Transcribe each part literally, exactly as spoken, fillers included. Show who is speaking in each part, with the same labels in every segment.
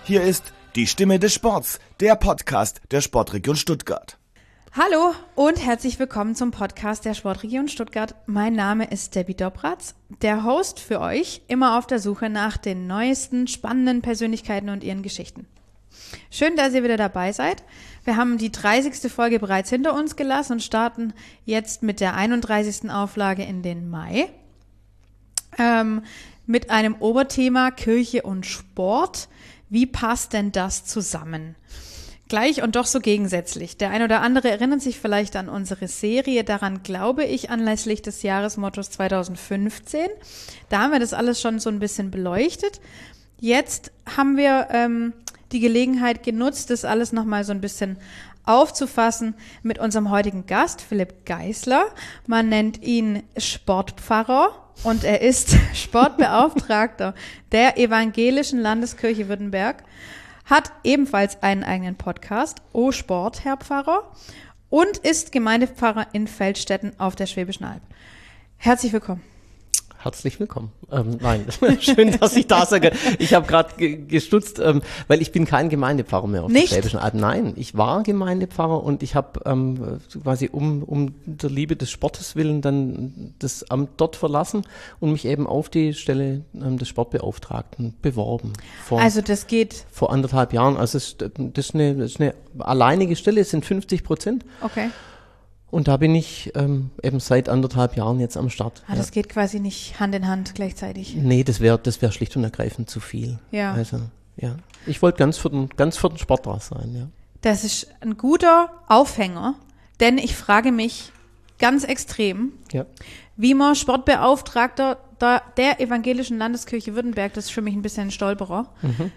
Speaker 1: Hier ist die Stimme des Sports, der Podcast der Sportregion Stuttgart.
Speaker 2: Hallo und herzlich willkommen zum Podcast der Sportregion Stuttgart. Mein Name ist Debbie Dobratz, der Host für euch, immer auf der Suche nach den neuesten, spannenden Persönlichkeiten und ihren Geschichten. Schön, dass ihr wieder dabei seid. Wir haben die dreißigste Folge bereits hinter uns gelassen und starten jetzt mit der einunddreißigsten Auflage in den Mai. Ähm, mit einem Oberthema Kirche und Sport. Wie passt denn das zusammen? Gleich und doch so gegensätzlich. Der ein oder andere erinnert sich vielleicht an unsere Serie, daran glaube ich, anlässlich des Jahresmottos zweitausendfünfzehn. Da haben wir das alles schon so ein bisschen beleuchtet. Jetzt haben wir ähm, die Gelegenheit genutzt, das alles nochmal so ein bisschen aufzufassen mit unserem heutigen Gast, Philipp Geisler. Man nennt ihn Sportpfarrer und er ist Sportbeauftragter der Evangelischen Landeskirche Württemberg, hat ebenfalls einen eigenen Podcast, O Sport, Herr Pfarrer, und ist Gemeindepfarrer in Feldstetten auf der Schwäbischen Alb. Herzlich willkommen.
Speaker 3: Herzlich willkommen. Ähm, nein, schön, dass ich da sage. Ich habe gerade ge- gestutzt, ähm, weil ich bin kein Gemeindepfarrer mehr auf
Speaker 2: Nicht?
Speaker 3: der Schwäbischen Alb. Nein, ich war Gemeindepfarrer und ich habe ähm, quasi um, um der Liebe des Sportes willen dann das Amt dort verlassen und mich eben auf die Stelle ähm, des Sportbeauftragten beworben. Vor,
Speaker 2: Also das geht,
Speaker 3: vor anderthalb Jahren. Also es, das, ist eine, das ist eine alleinige Stelle, es sind fünfzig Prozent.
Speaker 2: okay.
Speaker 3: Und da bin ich ähm, eben seit anderthalb Jahren jetzt am Start.
Speaker 2: Ah, das
Speaker 3: ja.
Speaker 2: geht quasi nicht Hand in Hand gleichzeitig.
Speaker 3: Nee, das wäre das wär schlicht und ergreifend zu viel.
Speaker 2: Ja.
Speaker 3: Also, ja. Ich wollte ganz für den, ganz für den Sport da sein, ja.
Speaker 2: Das ist ein guter Aufhänger, denn ich frage mich ganz extrem,
Speaker 3: Ja.
Speaker 2: wie man Sportbeauftragter der, der Evangelischen Landeskirche Württemberg, das ist für mich ein bisschen ein Stolperer,
Speaker 3: Mhm.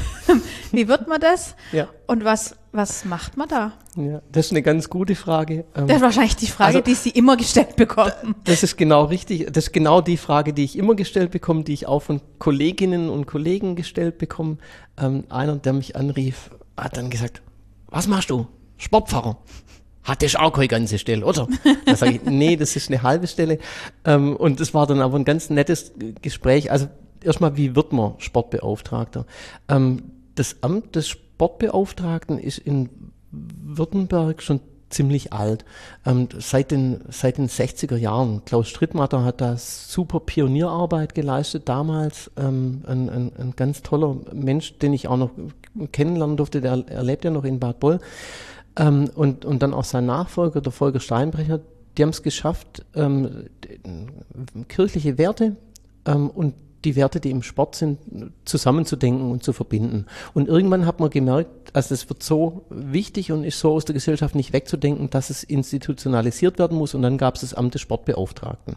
Speaker 2: wie wird man das
Speaker 3: Ja.
Speaker 2: und was, was macht man da?
Speaker 3: Ja. Das ist eine ganz gute Frage. Ähm,
Speaker 2: Das ist wahrscheinlich die Frage,
Speaker 3: Also-
Speaker 2: die Sie immer gestellt bekommen.
Speaker 3: Das ist genau richtig. Das ist genau die Frage, die ich immer gestellt bekomme, die ich auch von Kolleginnen und Kollegen gestellt bekomme. Ähm, einer, der mich anrief, hat dann gesagt, was machst du? Sportpfarrer. Hat das auch keine ganze Stelle, oder? Da sage ich, nee, das ist eine halbe Stelle. Ähm, und das war dann aber ein ganz nettes Gespräch. Also erstmal, wie wird man Sportbeauftragter? Ähm, das Amt des Sportbeauftragten ist in Württemberg schon ziemlich alt. Ähm, seit den, seit den sechziger Jahren. Klaus Strittmatter hat da super Pionierarbeit geleistet damals. Ähm, ein, ein, ein ganz toller Mensch, den ich auch noch kennenlernen durfte, der er lebt ja noch in Bad Boll. Ähm, und, und dann auch sein Nachfolger, der Volker Steinbrecher, die haben es geschafft, ähm, kirchliche Werte ähm, und die Werte, die im Sport sind, zusammenzudenken und zu verbinden. Und irgendwann hat man gemerkt, also es wird so wichtig und ist so aus der Gesellschaft nicht wegzudenken, dass es institutionalisiert werden muss. Und dann gab es das Amt des Sportbeauftragten.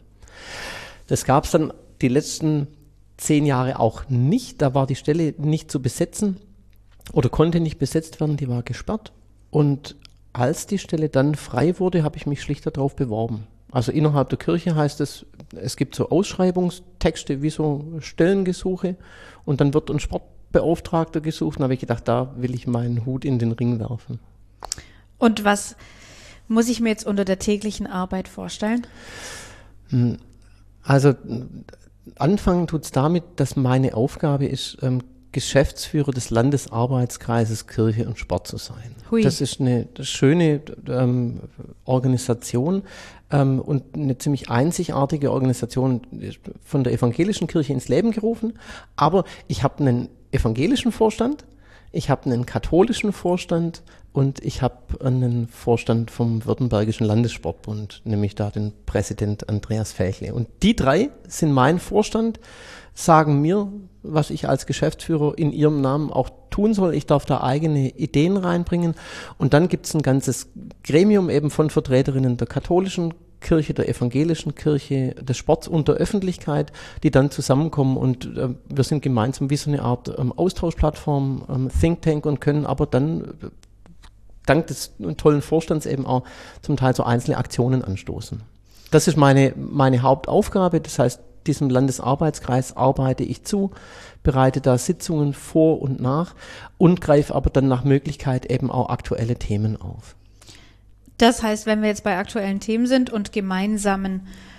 Speaker 3: Das gab es dann die letzten zehn Jahre auch nicht. Da war die Stelle nicht zu besetzen oder konnte nicht besetzt werden, die war gesperrt. Und als die Stelle dann frei wurde, habe ich mich schlicht darauf beworben. Also innerhalb der Kirche heißt es, es gibt so Ausschreibungstexte wie so Stellengesuche und dann wird ein Sportbeauftragter gesucht. Und da habe ich gedacht, da will ich meinen Hut in den Ring werfen.
Speaker 2: Und was muss ich mir jetzt unter der täglichen Arbeit vorstellen?
Speaker 3: Also anfangen tut's damit, dass meine Aufgabe ist, ähm, Geschäftsführer des Landesarbeitskreises Kirche und Sport zu sein.
Speaker 2: Hui.
Speaker 3: Das ist eine schöne ähm, Organisation ähm, und eine ziemlich einzigartige Organisation von der evangelischen Kirche ins Leben gerufen. Aber ich habe einen evangelischen Vorstand, ich habe einen katholischen Vorstand und ich habe einen Vorstand vom Württembergischen Landessportbund, nämlich da den Präsident Andreas Fächle. Und die drei sind mein Vorstand, sagen mir, was ich als Geschäftsführer in ihrem Namen auch tun soll. Ich darf da eigene Ideen reinbringen. Und dann gibt es ein ganzes Gremium eben von Vertreterinnen der katholischen Kirche, der evangelischen Kirche, des Sports und der Öffentlichkeit, die dann zusammenkommen und äh, wir sind gemeinsam wie so eine Art ähm, Austauschplattform, ähm, Think Tank und können aber dann äh, dank des tollen Vorstands eben auch zum Teil so einzelne Aktionen anstoßen. Das ist meine, meine Hauptaufgabe. Das heißt, diesem Landesarbeitskreis arbeite ich zu, bereite da Sitzungen vor und nach und greife aber dann nach Möglichkeit eben auch aktuelle Themen auf.
Speaker 2: Das heißt, wenn wir jetzt bei aktuellen Themen sind und gemeinsamen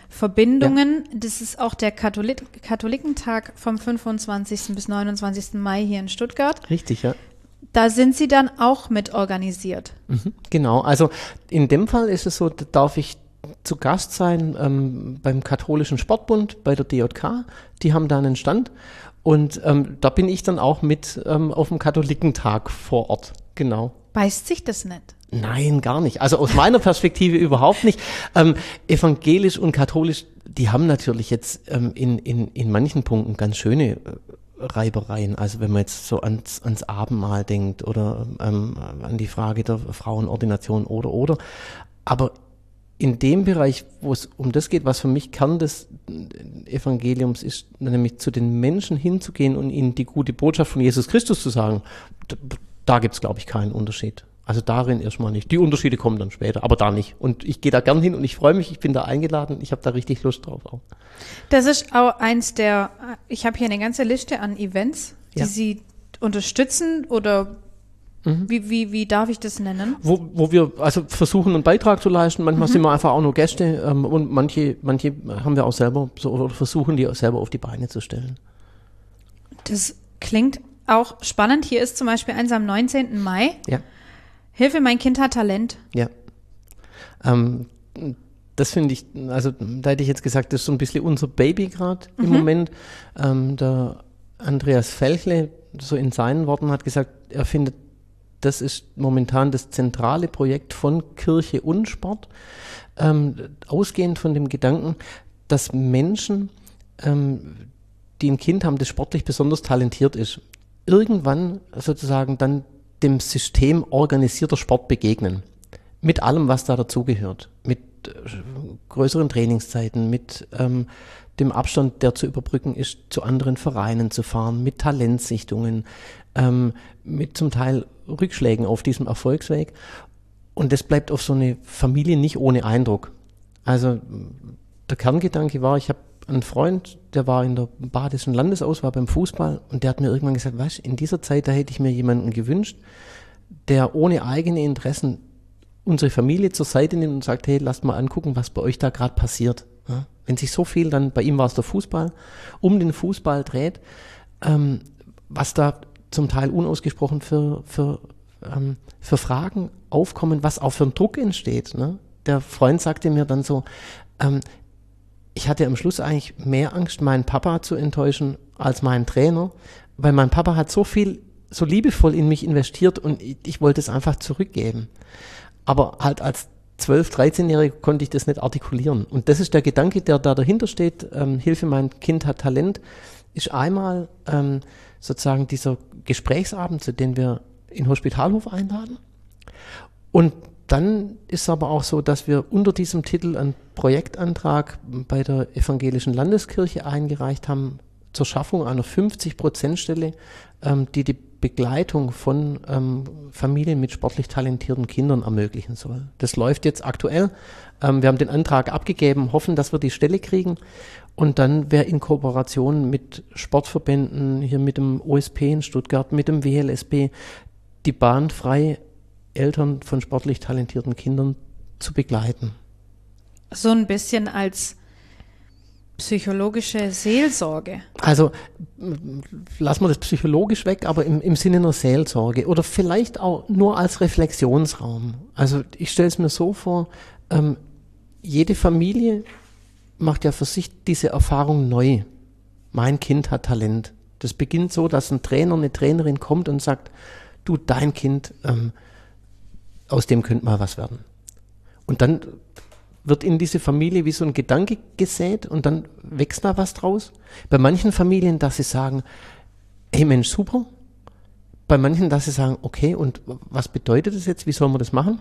Speaker 2: Verbindungen. Ja. Das ist auch der Katholik- Katholikentag vom fünfundzwanzigsten bis neunundzwanzigsten Mai hier in Stuttgart.
Speaker 3: Richtig, ja.
Speaker 2: Da sind Sie dann auch mit organisiert.
Speaker 3: Mhm, genau, also in dem Fall ist es so, da darf ich zu Gast sein ähm, beim Katholischen Sportbund, bei der D J K. Die haben da einen Stand und ähm, da bin ich dann auch mit ähm, auf dem Katholikentag vor Ort, genau.
Speaker 2: Beißt sich das nicht?
Speaker 3: Nein, gar nicht. Also aus meiner Perspektive überhaupt nicht. Ähm, evangelisch und katholisch, die haben natürlich jetzt ähm, in, in, in manchen Punkten ganz schöne äh, Reibereien. Also wenn man jetzt so ans, ans Abendmahl denkt oder ähm, an die Frage der Frauenordination oder, oder. Aber in dem Bereich, wo es um das geht, was für mich Kern des Evangeliums ist, nämlich zu den Menschen hinzugehen und ihnen die gute Botschaft von Jesus Christus zu sagen, da, da gibt es, glaube ich, keinen Unterschied. Also darin erstmal nicht. Die Unterschiede kommen dann später, aber da nicht. Und ich gehe da gern hin und ich freue mich, ich bin da eingeladen, ich habe da richtig Lust drauf auch.
Speaker 2: Das ist auch eins der, ich habe hier eine ganze Liste an Events, die ja. Sie unterstützen oder mhm. wie, wie, wie darf ich das nennen?
Speaker 3: Wo, wo wir also versuchen, einen Beitrag zu leisten. Manchmal mhm. sind wir einfach auch nur Gäste ähm, und manche, manche haben wir auch selber so, oder versuchen, die auch selber auf die Beine zu stellen.
Speaker 2: Das klingt auch spannend. Hier ist zum Beispiel eins am neunzehnten Mai.
Speaker 3: Ja.
Speaker 2: Hilfe, mein Kind hat Talent.
Speaker 3: Ja. Ähm, das finde ich, also da hätte ich jetzt gesagt, das ist so ein bisschen unser Baby gerade im mhm. Moment. Ähm, der Andreas Felchle, so in seinen Worten, hat gesagt, er findet, das ist momentan das zentrale Projekt von Kirche und Sport, ähm, ausgehend von dem Gedanken, dass Menschen, ähm, die ein Kind haben, das sportlich besonders talentiert ist, irgendwann sozusagen dann dem System organisierter Sport begegnen. Mit allem, was da dazugehört. Mit äh, größeren Trainingszeiten, mit ähm, dem Abstand, der zu überbrücken ist, zu anderen Vereinen zu fahren, mit Talentsichtungen, ähm, mit zum Teil Rückschlägen auf diesem Erfolgsweg. Und das bleibt auf so eine Familie nicht ohne Eindruck. Also der Kerngedanke war, ich habe einen Freund, der war in der badischen Landesauswahl beim Fußball und der hat mir irgendwann gesagt, weißt, in dieser Zeit, da hätte ich mir jemanden gewünscht, der ohne eigene Interessen unsere Familie zur Seite nimmt und sagt, hey, lasst mal angucken, was bei euch da gerade passiert. Ja? Wenn sich so viel, dann bei ihm war es der Fußball, um den Fußball dreht, ähm, was da zum Teil unausgesprochen für, für, ähm, für Fragen aufkommen, was auch für ein Druck entsteht. Ne? Der Freund sagte mir dann so, ähm, ich hatte am Schluss eigentlich mehr Angst, meinen Papa zu enttäuschen, als meinen Trainer, weil mein Papa hat so viel, so liebevoll in mich investiert und ich, ich wollte es einfach zurückgeben. Aber halt als zwölf-, dreizehnjähriger konnte ich das nicht artikulieren. Und das ist der Gedanke, der da dahinter steht, ähm, Hilfe, mein Kind hat Talent, ist einmal ähm, sozusagen dieser Gesprächsabend, zu dem wir in Hospitalhof einladen. Und dann ist es aber auch so, dass wir unter diesem Titel einen Projektantrag bei der Evangelischen Landeskirche eingereicht haben zur Schaffung einer fünfzig-Prozent-Stelle, ähm, die die Begleitung von ähm, Familien mit sportlich talentierten Kindern ermöglichen soll. Das läuft jetzt aktuell. Ähm, wir haben den Antrag abgegeben, hoffen, dass wir die Stelle kriegen. Und dann wäre in Kooperation mit Sportverbänden, hier mit dem O S P in Stuttgart, mit dem W L S B, die Bahn frei, Eltern von sportlich talentierten Kindern zu begleiten.
Speaker 2: So ein bisschen als psychologische Seelsorge.
Speaker 3: Also lassen wir das psychologisch weg, aber im, im Sinne einer Seelsorge oder vielleicht auch nur als Reflexionsraum. Also ich stelle es mir so vor, ähm, jede Familie macht ja für sich diese Erfahrung neu. Mein Kind hat Talent. Das beginnt so, dass ein Trainer, eine Trainerin kommt und sagt, du, dein Kind, ähm, aus dem könnte mal was werden. Und dann wird in diese Familie wie so ein Gedanke gesät und dann wächst da was draus. Bei manchen Familien, dass sie sagen, hey Mensch, super. Bei manchen, dass sie sagen, okay, und was bedeutet das jetzt? Wie sollen wir das machen?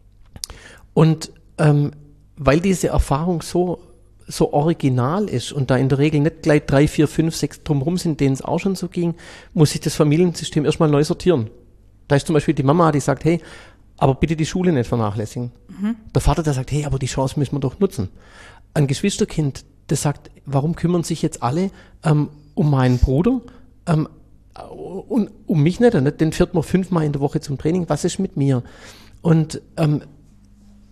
Speaker 3: Und ähm, weil diese Erfahrung so, so original ist und da in der Regel nicht gleich drei, vier, fünf, sechs drumherum sind, denen es auch schon so ging, muss sich das Familiensystem erstmal neu sortieren. Da ist zum Beispiel die Mama, die sagt, hey, aber bitte die Schule nicht vernachlässigen. Mhm. Der Vater, der sagt, hey, aber die Chance müssen wir doch nutzen. Ein Geschwisterkind, das sagt, warum kümmern sich jetzt alle ähm, um meinen Bruder ähm, und um mich nicht? nicht? Den fährt man fünfmal in der Woche zum Training. Was ist mit mir? Und ähm,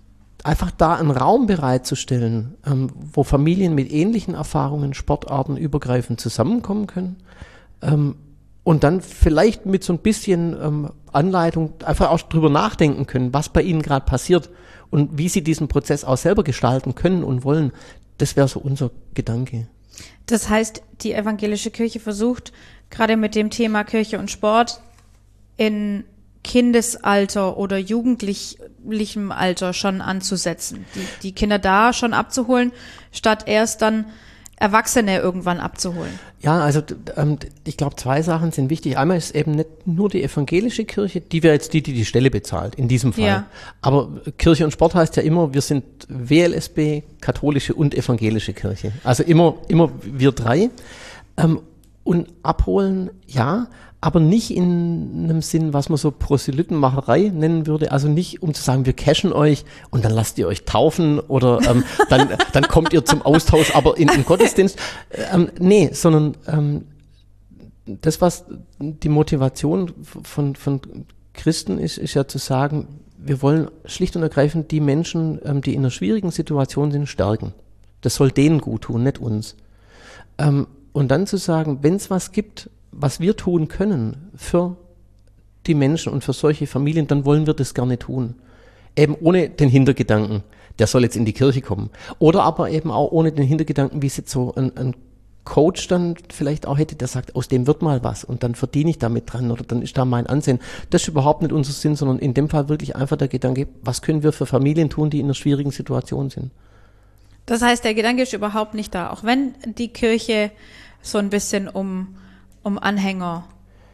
Speaker 3: einfach da einen Raum bereitzustellen, ähm, wo Familien mit ähnlichen Erfahrungen, Sportarten übergreifend zusammenkommen können, ähm, und dann vielleicht mit so ein bisschen ähm, Anleitung einfach auch drüber nachdenken können, was bei ihnen gerade passiert und wie sie diesen Prozess auch selber gestalten können und wollen. Das wäre so unser Gedanke.
Speaker 2: Das heißt, die evangelische Kirche versucht, gerade mit dem Thema Kirche und Sport in Kindesalter oder jugendlichem Alter schon anzusetzen, die, die Kinder da schon abzuholen, statt erst dann Erwachsene irgendwann abzuholen.
Speaker 3: Ja, also ähm, ich glaube, zwei Sachen sind wichtig. Einmal ist eben nicht nur die evangelische Kirche, die wäre jetzt die, die die Stelle bezahlt, in diesem Fall.
Speaker 2: Ja.
Speaker 3: Aber Kirche und Sport heißt ja immer, wir sind W L S B, katholische und evangelische Kirche. Also immer, immer wir drei. Ähm, und abholen, ja, aber nicht in einem Sinn, was man so Proselytenmacherei nennen würde. Also nicht, um zu sagen, wir cashen euch und dann lasst ihr euch taufen oder ähm, dann, dann kommt ihr zum Austausch, aber in, im Gottesdienst. Ähm, nee, sondern ähm, das, was die Motivation von, von Christen ist, ist ja zu sagen, wir wollen schlicht und ergreifend die Menschen, ähm, die in einer schwierigen Situation sind, stärken. Das soll denen gut tun, nicht uns. Ähm, und dann zu sagen, wenn es was gibt, was wir tun können für die Menschen und für solche Familien, dann wollen wir das gerne tun. Eben ohne den Hintergedanken, der soll jetzt in die Kirche kommen. Oder aber eben auch ohne den Hintergedanken, wie es jetzt so ein, ein Coach dann vielleicht auch hätte, der sagt, aus dem wird mal was und dann verdiene ich damit dran oder dann ist da mein Ansehen. Das ist überhaupt nicht unser Sinn, sondern in dem Fall wirklich einfach der Gedanke, was können wir für Familien tun, die in einer schwierigen Situation sind.
Speaker 2: Das heißt, der Gedanke ist überhaupt nicht da, auch wenn die Kirche so ein bisschen um um Anhänger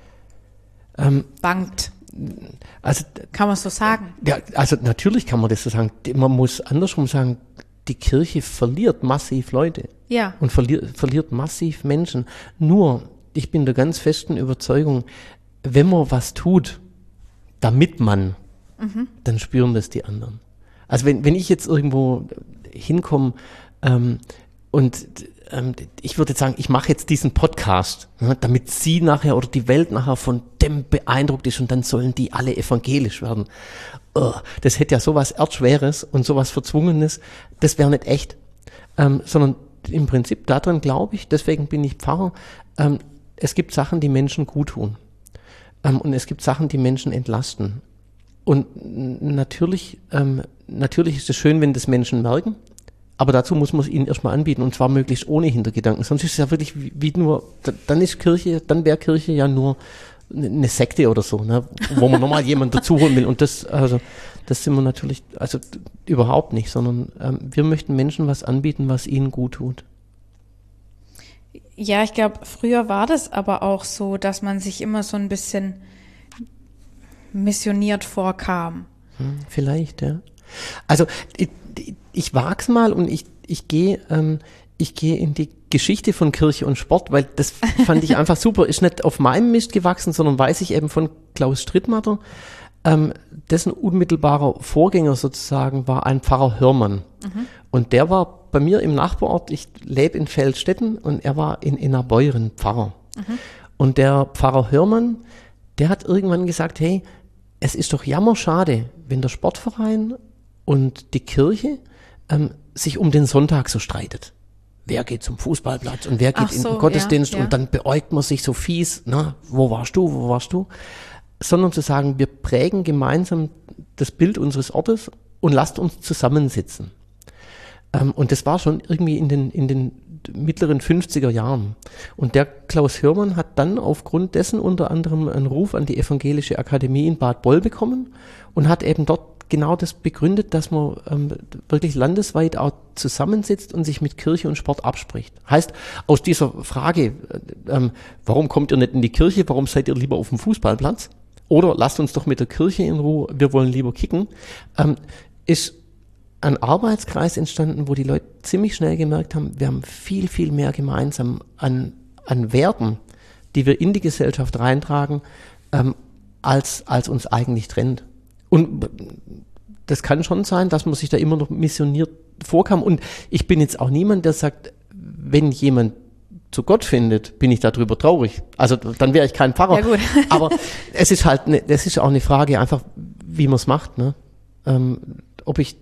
Speaker 2: ähm, bangt.
Speaker 3: Also,
Speaker 2: kann man so sagen?
Speaker 3: Ja, also natürlich kann man das so sagen. Man muss andersrum sagen, die Kirche verliert massiv Leute.
Speaker 2: Ja.
Speaker 3: Und verliert, verliert massiv Menschen. Nur, ich bin der ganz festen Überzeugung, wenn man was tut, damit man, mhm. dann spüren das die anderen. Also wenn, wenn ich jetzt irgendwo hinkomme ähm, und ähm, ich würde sagen, ich mache jetzt diesen Podcast, ne, damit Sie nachher oder die Welt nachher von dem beeindruckt ist und dann sollen die alle evangelisch werden. Oh, das hätte ja sowas Erdschweres und sowas Verzwungenes, das wäre nicht echt. Ähm, sondern im Prinzip daran glaube ich, deswegen bin ich Pfarrer, ähm, es gibt Sachen, die Menschen gut tun. Ähm, und es gibt Sachen, die Menschen entlasten. Und natürlich, ähm, natürlich ist es schön, wenn das Menschen merken, aber dazu muss man es ihnen erstmal anbieten und zwar möglichst ohne Hintergedanken. Sonst ist es ja wirklich wie, wie nur, dann ist Kirche, dann wäre Kirche ja nur eine Sekte oder so, ne, wo man nochmal jemanden dazuholen will. Und das, also, das sind wir natürlich, also überhaupt nicht, sondern ähm, wir möchten Menschen was anbieten, was ihnen gut tut.
Speaker 2: Ja, ich glaube, früher war das aber auch so, dass man sich immer so ein bisschen missioniert vorkam.
Speaker 3: Hm, vielleicht, ja. Also ich, ich wag's mal und ich, ich gehe ähm, ich gehe in die Geschichte von Kirche und Sport, weil das fand ich einfach super. Ist nicht auf meinem Mist gewachsen, sondern weiß ich eben von Klaus Strittmatter. Ähm, dessen unmittelbarer Vorgänger sozusagen war ein Pfarrer Hörmann. Mhm. Und der war bei mir im Nachbarort, ich lebe in Feldstetten und er war in Innerbeuren Pfarrer. Mhm. Und der Pfarrer Hörmann, der hat irgendwann gesagt, hey, es ist doch jammerschade, wenn der Sportverein und die Kirche ähm, sich um den Sonntag so streitet. Wer geht zum Fußballplatz und wer geht so, in den Gottesdienst ja, ja. Und dann beäugt man sich so fies, na, wo warst du, wo warst du? Sondern zu sagen, wir prägen gemeinsam das Bild unseres Ortes und lasst uns zusammensitzen. Ähm, und das war schon irgendwie in den, in den mittleren fünfziger Jahren. Und der Klaus Hörmann hat dann aufgrund dessen unter anderem einen Ruf an die Evangelische Akademie in Bad Boll bekommen und hat eben dort genau das begründet, dass man ähm, wirklich landesweit auch zusammensitzt und sich mit Kirche und Sport abspricht. Heißt, aus dieser Frage, ähm, warum kommt ihr nicht in die Kirche, warum seid ihr lieber auf dem Fußballplatz? Oder lasst uns doch mit der Kirche in Ruhe, wir wollen lieber kicken, ähm, ist ein Arbeitskreis entstanden, wo die Leute ziemlich schnell gemerkt haben, wir haben viel, viel mehr gemeinsam an, an Werten, die wir in die Gesellschaft reintragen, ähm, als, als uns eigentlich trennt. Und das kann schon sein, dass man sich da immer noch missioniert vorkam. Und ich bin jetzt auch niemand, der sagt, wenn jemand zu Gott findet, bin ich darüber traurig. Also dann wäre ich kein Pfarrer. Ja, gut. Aber es ist halt, ne, es ist auch eine Frage einfach, wie man es macht. Ne? Ähm, ob ich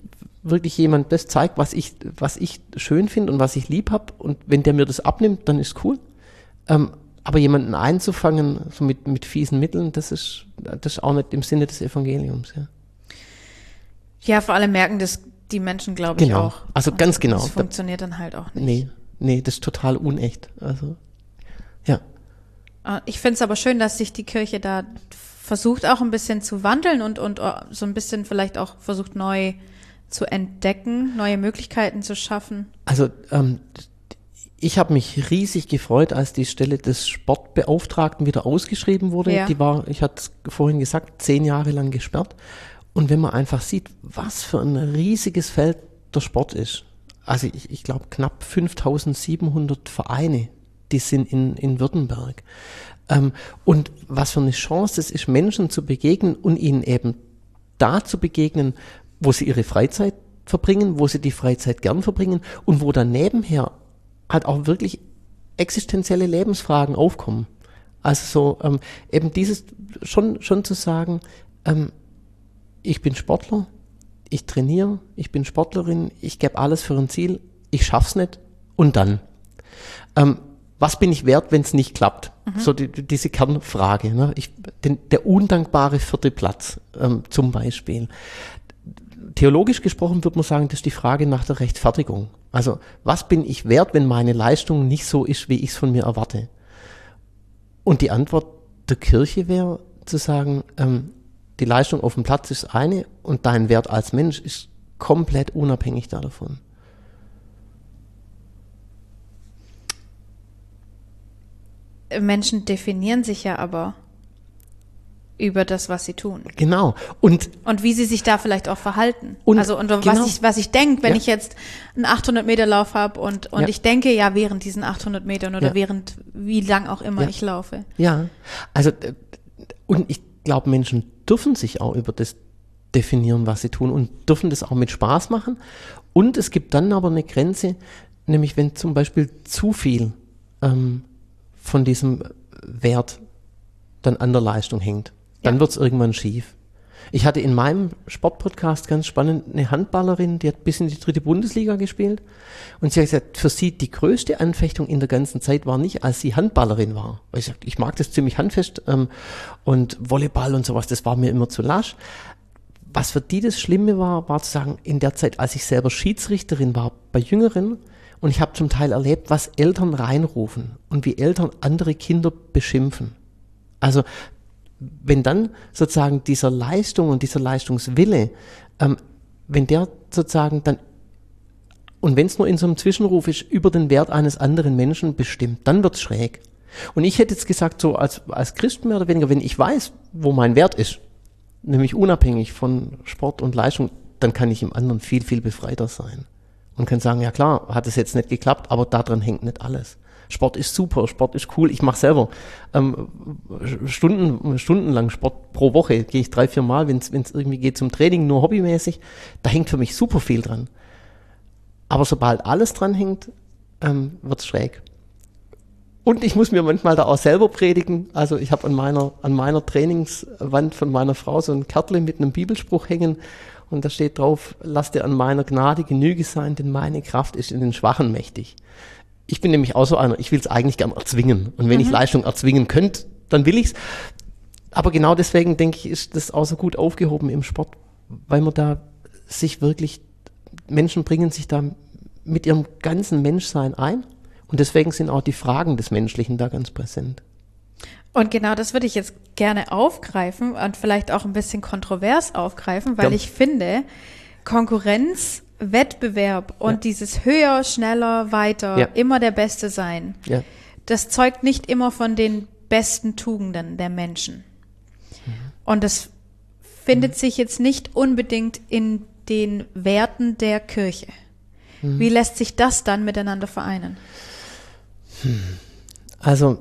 Speaker 3: wirklich jemand das zeigt, was ich, was ich schön finde und was ich lieb habe, und wenn der mir das abnimmt, dann ist cool. Ähm, aber jemanden einzufangen, so mit, mit fiesen Mitteln, das ist, das ist auch nicht im Sinne des Evangeliums. Ja,
Speaker 2: Ja, vor allem merken das die Menschen, glaube ich,
Speaker 3: genau.
Speaker 2: auch.
Speaker 3: Also ganz
Speaker 2: Und
Speaker 3: genau.
Speaker 2: Das funktioniert dann halt auch nicht.
Speaker 3: Nee, nee, das ist total unecht. Also, ja.
Speaker 2: Ich finde es aber schön, dass sich die Kirche da versucht auch ein bisschen zu wandeln und, und so ein bisschen vielleicht auch versucht neu zu entdecken, neue Möglichkeiten zu schaffen.
Speaker 3: Also ähm, ich habe mich riesig gefreut, als die Stelle des Sportbeauftragten wieder ausgeschrieben wurde.
Speaker 2: Ja.
Speaker 3: Die war, ich hatte es vorhin gesagt, zehn Jahre lang gesperrt. Und wenn man einfach sieht, was für ein riesiges Feld der Sport ist. Also ich, ich glaube knapp fünftausendsiebenhundert Vereine, die sind in, in Württemberg. Ähm, und was für eine Chance es ist, Menschen zu begegnen und ihnen eben da zu begegnen, wo sie ihre Freizeit verbringen, wo sie die Freizeit gern verbringen und wo dann nebenher halt auch wirklich existenzielle Lebensfragen aufkommen. Also so ähm, eben dieses schon, schon zu sagen, ähm, ich bin Sportler, ich trainiere, ich bin Sportlerin, ich gebe alles für ein Ziel, ich schaff's nicht und dann. Ähm, was bin ich wert, wenn es nicht klappt? Mhm. So die, diese Kernfrage. Ne? Ich, den, der undankbare vierte Platz ähm, zum Beispiel. Theologisch gesprochen würde man sagen, das ist die Frage nach der Rechtfertigung. Also was bin ich wert, wenn meine Leistung nicht so ist, wie ich es von mir erwarte? Und die Antwort der Kirche wäre zu sagen, ähm, die Leistung auf dem Platz ist eine und dein Wert als Mensch ist komplett unabhängig davon.
Speaker 2: Menschen definieren sich ja aber über das, was sie tun.
Speaker 3: Genau. Und,
Speaker 2: und wie sie sich da vielleicht auch verhalten.
Speaker 3: Und
Speaker 2: also und
Speaker 3: genau.
Speaker 2: was ich, was ich denke, wenn
Speaker 3: ja.
Speaker 2: ich jetzt einen achthundert Meter Lauf habe und, und
Speaker 3: ja.
Speaker 2: ich denke ja während diesen achthundert Metern oder
Speaker 3: ja.
Speaker 2: während wie lang auch immer
Speaker 3: ja.
Speaker 2: ich laufe.
Speaker 3: Ja, also und ich glaube, Menschen dürfen sich auch über das definieren, was sie tun und dürfen das auch mit Spaß machen. Und es gibt dann aber eine Grenze, nämlich wenn zum Beispiel zu viel ähm, von diesem Wert dann an der Leistung hängt. Dann ja. wird es irgendwann schief. Ich hatte in meinem Sportpodcast ganz spannend eine Handballerin, die hat bis in die dritte Bundesliga gespielt und sie hat gesagt, für sie die größte Anfechtung in der ganzen Zeit war nicht, als sie Handballerin war. Weil ich sagte, ich mag das ziemlich handfest ähm, und Volleyball und sowas, das war mir immer zu lasch. Was für die das Schlimme war, war zu sagen, in der Zeit, als ich selber Schiedsrichterin war bei Jüngeren, und ich habe zum Teil erlebt, was Eltern reinrufen und wie Eltern andere Kinder beschimpfen. Also wenn dann sozusagen dieser Leistung und dieser Leistungswille, ähm, wenn der sozusagen dann, und wenn es nur in so einem Zwischenruf ist, über den Wert eines anderen Menschen bestimmt, dann wird's schräg. Und ich hätte jetzt gesagt, so als, als Christ mehr oder weniger, wenn ich weiß, wo mein Wert ist, nämlich unabhängig von Sport und Leistung, dann kann ich im anderen viel, viel befreiter sein. Und kann sagen, ja klar, hat es jetzt nicht geklappt, aber daran hängt nicht alles. Sport ist super, Sport ist cool. Ich mache selber ähm, Stunden, stundenlang Sport pro Woche. Gehe ich drei, vier Mal, wenn es irgendwie geht zum Training, nur hobbymäßig. Da hängt für mich super viel dran. Aber sobald alles dran hängt, ähm, wird es schräg. Und ich muss mir manchmal da auch selber predigen. Also ich habe an meiner, an meiner Trainingswand von meiner Frau so ein Kärtchen mit einem Bibelspruch hängen. Und da steht drauf, lass dir an meiner Gnade Genüge sein, denn meine Kraft ist in den Schwachen mächtig. Ich bin nämlich auch so einer, ich will es eigentlich gern erzwingen. Und wenn mhm. ich Leistung erzwingen könnte, dann will ich's. Aber genau deswegen, denke ich, ist das auch so gut aufgehoben im Sport, weil man da sich wirklich, Menschen bringen sich da mit ihrem ganzen Menschsein ein. Und deswegen sind auch die Fragen des Menschlichen da ganz präsent.
Speaker 2: Und genau das würde ich jetzt gerne aufgreifen und vielleicht auch ein bisschen kontrovers aufgreifen, weil ja. ich finde, Konkurrenz, Wettbewerb und ja. dieses höher, schneller, weiter, ja. immer der Beste sein, ja. das zeugt nicht immer von den besten Tugenden der Menschen. Mhm. Und das findet mhm. sich jetzt nicht unbedingt in den Werten der Kirche. Mhm. Wie lässt sich das dann miteinander vereinen?
Speaker 3: Also,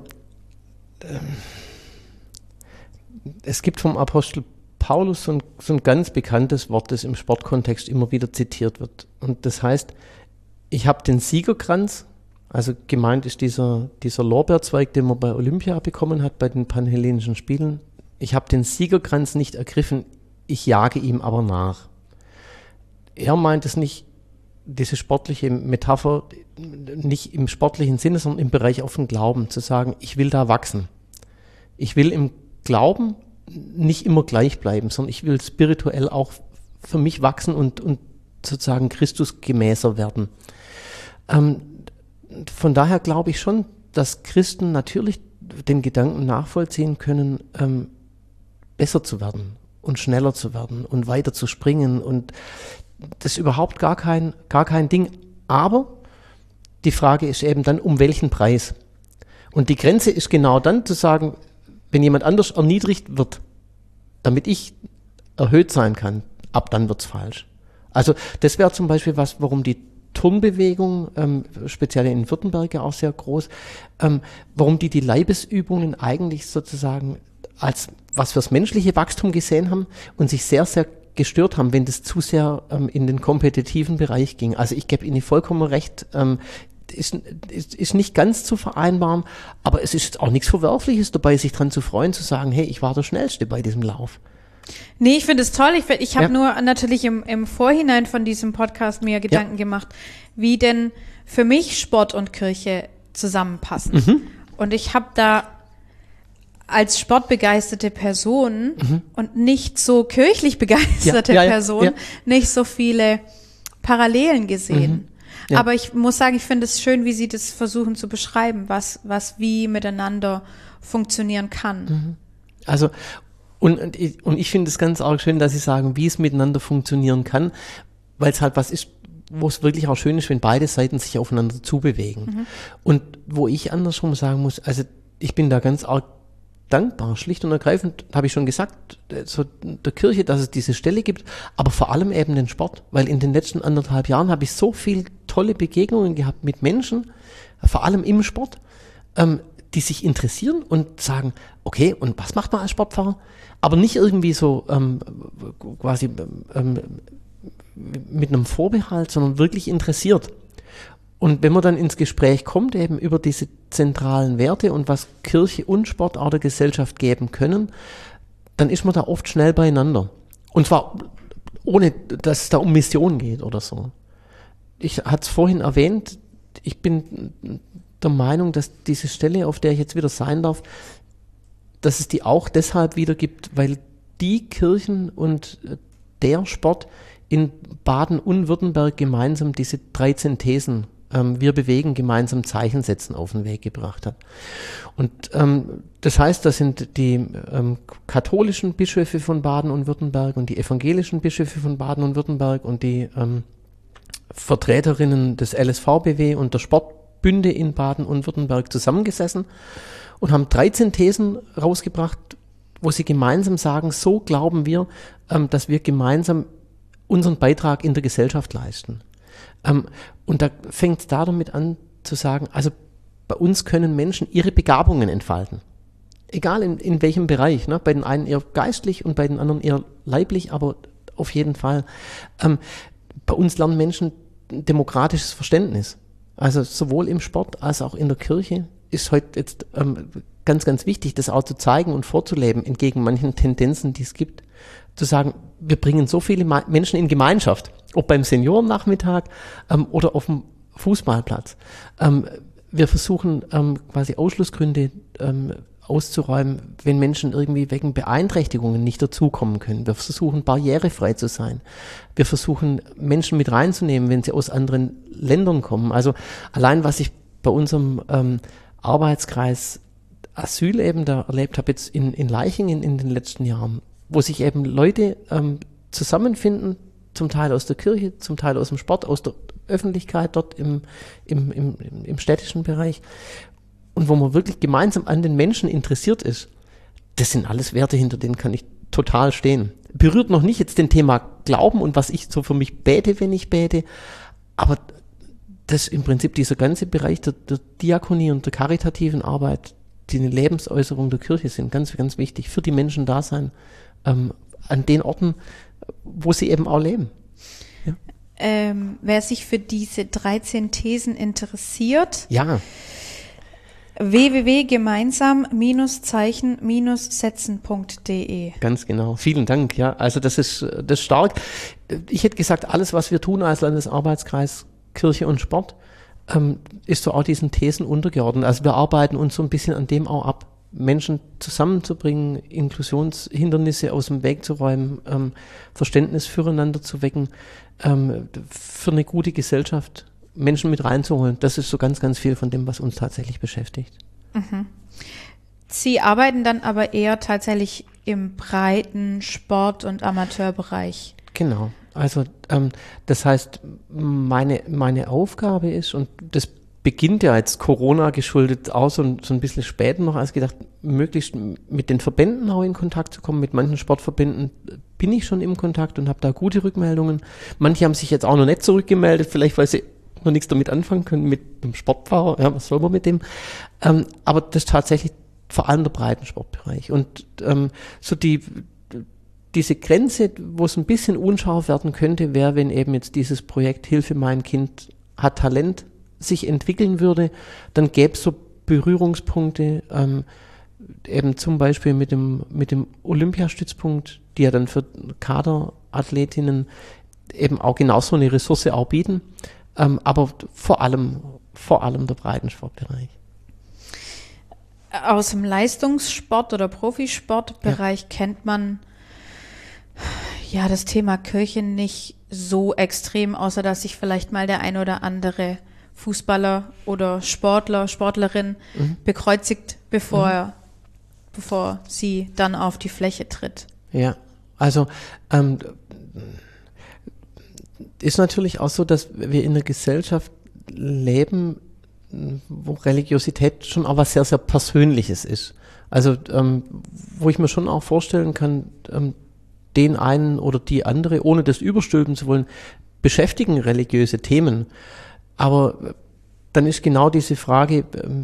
Speaker 3: es gibt vom Apostel Paulus so ein, so ein ganz bekanntes Wort, das im Sportkontext immer wieder zitiert wird. Und das heißt, ich habe den Siegerkranz, also gemeint ist dieser, dieser Lorbeerzweig, den man bei Olympia bekommen hat, bei den Panhellenischen Spielen. Ich habe den Siegerkranz nicht ergriffen, ich jage ihm aber nach. er meint es nicht, diese sportliche Metapher, nicht im sportlichen Sinne, sondern im Bereich auf den Glauben, zu sagen, ich will da wachsen. Ich will im Glauben nicht immer gleich bleiben, sondern ich will spirituell auch für mich wachsen und, und sozusagen Christus gemäßer werden. Ähm, von daher glaube ich schon, dass Christen natürlich den Gedanken nachvollziehen können, ähm, besser zu werden und schneller zu werden und weiter zu springen, und das ist überhaupt gar kein, gar kein Ding. Aber die Frage ist eben dann, um welchen Preis? Und die Grenze ist genau dann zu sagen, wenn jemand anders erniedrigt wird, damit ich erhöht sein kann, ab dann wird's falsch. Also das wäre zum Beispiel was, warum die Turnbewegung, ähm, speziell in Württemberg ja auch sehr groß, ähm, warum die die Leibesübungen eigentlich sozusagen als was fürs menschliche Wachstum gesehen haben und sich sehr, sehr gestört haben, wenn das zu sehr ähm, in den kompetitiven Bereich ging. Also ich gebe Ihnen vollkommen recht, ähm, ist, ist, ist nicht ganz zu vereinbaren, aber es ist auch nichts Verwerfliches dabei, sich dran zu freuen, zu sagen, hey, ich war der Schnellste bei diesem Lauf.
Speaker 2: Nee, ich finde es toll. Ich, ich habe
Speaker 3: Ja.
Speaker 2: nur natürlich im, im Vorhinein von diesem Podcast mir Gedanken ja. gemacht, wie denn für mich Sport und Kirche zusammenpassen. Mhm. Und ich habe da als sportbegeisterte Person mhm. und nicht so kirchlich begeisterte
Speaker 3: ja, ja,
Speaker 2: Person
Speaker 3: ja.
Speaker 2: nicht so viele Parallelen gesehen.
Speaker 3: Mhm. Ja.
Speaker 2: Aber ich muss sagen, ich finde es schön, wie Sie das versuchen zu beschreiben, was, was wie miteinander funktionieren kann.
Speaker 3: Mhm. Also Und, und ich, und ich finde es ganz arg schön, dass Sie sagen, wie es miteinander funktionieren kann, weil es halt was ist, wo es wirklich auch schön ist, wenn beide Seiten sich aufeinander zubewegen. Mhm. Und wo ich andersrum sagen muss, also ich bin da ganz arg dankbar, schlicht und ergreifend, habe ich schon gesagt, so der Kirche, dass es diese Stelle gibt, aber vor allem eben den Sport, weil in den letzten anderthalb Jahren habe ich so viel tolle Begegnungen gehabt mit Menschen, vor allem im Sport, ähm, die sich interessieren und sagen, okay, und was macht man als Sportfahrer? Aber nicht irgendwie so ähm, quasi ähm, mit einem Vorbehalt, sondern wirklich interessiert. Und wenn man dann ins Gespräch kommt, eben über diese zentralen Werte und was Kirche und Sport auch der Gesellschaft geben können, dann ist man da oft schnell beieinander. Und zwar ohne, dass es da um Mission geht oder so. Ich hatte es vorhin erwähnt, ich bin der Meinung, dass diese Stelle, auf der ich jetzt wieder sein darf, dass es die auch deshalb wieder gibt, weil die Kirchen und der Sport in Baden und Württemberg gemeinsam diese dreizehn Thesen, ähm, wir bewegen gemeinsam Zeichen setzen, auf den Weg gebracht hat. Und ähm, das heißt, das sind die ähm, katholischen Bischöfe von Baden und Württemberg und die evangelischen Bischöfe von Baden und Württemberg und die ähm, Vertreterinnen des L S V B W und der Sportbünde in Baden und Württemberg zusammengesessen und haben dreizehn Thesen rausgebracht, wo sie gemeinsam sagen, so glauben wir, ähm, dass wir gemeinsam unseren Beitrag in der Gesellschaft leisten. Ähm, und da fängt es da damit an zu sagen, also bei uns können Menschen ihre Begabungen entfalten. Egal in, in welchem Bereich, ne? Bei den einen eher geistlich und bei den anderen eher leiblich, aber auf jeden Fall. Ähm, bei uns lernen Menschen demokratisches Verständnis. Also sowohl im Sport als auch in der Kirche ist heute jetzt ähm, ganz, ganz wichtig, das auch zu zeigen und vorzuleben, entgegen manchen Tendenzen, die es gibt. Zu sagen, wir bringen so viele Ma- Menschen in Gemeinschaft, ob beim Seniorennachmittag ähm, oder auf dem Fußballplatz. Ähm, wir versuchen ähm, quasi Ausschlussgründe ähm, auszuräumen, wenn Menschen irgendwie wegen Beeinträchtigungen nicht dazukommen können. Wir versuchen barrierefrei zu sein. Wir versuchen Menschen mit reinzunehmen, wenn sie aus anderen Ländern kommen. Also allein was ich bei unserem ähm, Arbeitskreis Asyl eben da erlebt habe, jetzt in, in Leichingen in den letzten Jahren, wo sich eben Leute ähm, zusammenfinden, zum Teil aus der Kirche, zum Teil aus dem Sport, aus der Öffentlichkeit dort im, im, im, im städtischen Bereich und wo man wirklich gemeinsam an den Menschen interessiert ist. Das sind alles Werte, hinter denen kann ich total stehen. Berührt noch nicht jetzt den Thema Glauben und was ich so für mich bete, wenn ich bete, aber das im Prinzip dieser ganze Bereich der, der Diakonie und der karitativen Arbeit, die eine Lebensäußerung der Kirche sind, ganz, ganz wichtig, für die Menschen da sein, ähm, an den Orten, wo sie eben auch leben. Ja.
Speaker 2: Ähm, wer sich für diese dreizehn Thesen interessiert,
Speaker 3: Ja.
Speaker 2: w w w punkt gemeinsam Zeichen setzen punkt d e.
Speaker 3: Ganz genau. Vielen Dank. Ja, also das ist, das ist stark. Ich hätte gesagt, alles, was wir tun als Landesarbeitskreis Kirche und Sport, ähm, ist so auch diesen Thesen untergeordnet. Also wir arbeiten uns so ein bisschen an dem auch ab, Menschen zusammenzubringen, Inklusionshindernisse aus dem Weg zu räumen, ähm, Verständnis füreinander zu wecken, ähm, für eine gute Gesellschaft Menschen mit reinzuholen. Das ist so ganz, ganz viel von dem, was uns tatsächlich beschäftigt.
Speaker 2: Mhm. Sie arbeiten dann aber eher tatsächlich im breiten Sport- und Amateurbereich.
Speaker 3: Genau. Also ähm, das heißt, meine, meine Aufgabe ist, und das beginnt ja jetzt Corona geschuldet auch so ein, so ein bisschen später noch als gedacht, möglichst mit den Verbänden auch in Kontakt zu kommen. Mit manchen Sportverbänden bin ich schon im Kontakt und habe da gute Rückmeldungen. Manche haben sich jetzt auch noch nicht zurückgemeldet, vielleicht weil sie noch nichts damit anfangen können, mit dem Sportfahrer, ja, was soll man mit dem? Ähm, aber das ist tatsächlich vor allem der Breitensportbereich. Und ähm, so die diese Grenze, wo es ein bisschen unscharf werden könnte, wäre, wenn eben jetzt dieses Projekt Hilfe, mein Kind hat Talent sich entwickeln würde, dann gäbe es so Berührungspunkte, ähm, eben zum Beispiel mit dem, mit dem Olympiastützpunkt, die ja dann für Kaderathletinnen eben auch genauso eine Ressource auch bieten, ähm, aber vor allem, vor allem der Breitensportbereich.
Speaker 2: Aus dem Leistungssport- oder Profisportbereich ja. kennt man ja das Thema Kirche nicht so extrem, außer dass sich vielleicht mal der ein oder andere Fußballer oder Sportler, Sportlerin mhm. bekreuzigt, bevor, mhm. bevor sie dann auf die Fläche tritt.
Speaker 3: Ja, also ähm, ist natürlich auch so, dass wir in einer Gesellschaft leben, wo Religiosität schon auch was sehr, sehr Persönliches ist. Also ähm, wo ich mir schon auch vorstellen kann, ähm, den einen oder die andere, ohne das überstülpen zu wollen, beschäftigen religiöse Themen. Aber dann ist genau diese Frage,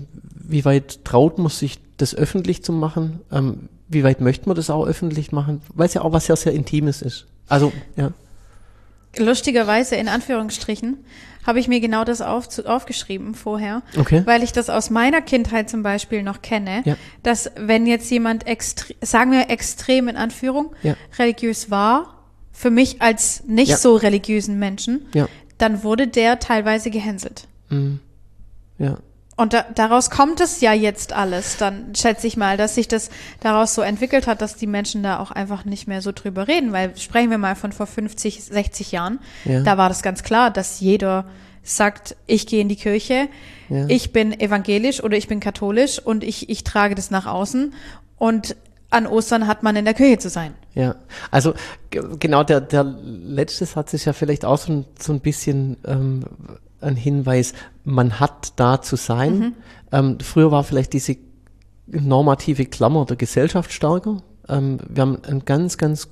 Speaker 3: wie weit traut man sich, das öffentlich zu machen? Wie weit möchte man das auch öffentlich machen? Weil es ja auch was sehr, sehr Intimes ist. Also, ja.
Speaker 2: Lustigerweise, in Anführungsstrichen, habe ich mir genau das auf, zu, aufgeschrieben vorher,
Speaker 3: okay.
Speaker 2: weil ich das aus meiner Kindheit zum Beispiel noch kenne, ja. dass wenn jetzt jemand, extre- sagen wir extrem in Anführung, ja. religiös war, für mich als nicht ja. so religiösen Menschen, ja. dann wurde der teilweise gehänselt.
Speaker 3: Mhm. Ja.
Speaker 2: Und da, daraus kommt es ja jetzt alles, dann schätze ich mal, dass sich das daraus so entwickelt hat, dass die Menschen da auch einfach nicht mehr so drüber reden, weil sprechen wir mal von vor fünfzig, sechzig Jahren, ja. da war das ganz klar, dass jeder sagt, ich gehe in die Kirche, ja. ich bin evangelisch oder ich bin katholisch und ich, ich trage das nach außen und an Ostern hat man in der Kirche zu sein.
Speaker 3: Ja, also g- genau der, der letzte Satz ist ja vielleicht auch so ein, so ein bisschen ähm, ein Hinweis, man hat da zu sein. Mhm. Ähm, früher war vielleicht diese normative Klammer der Gesellschaft stärker. Ähm, wir haben einen ganz, ganz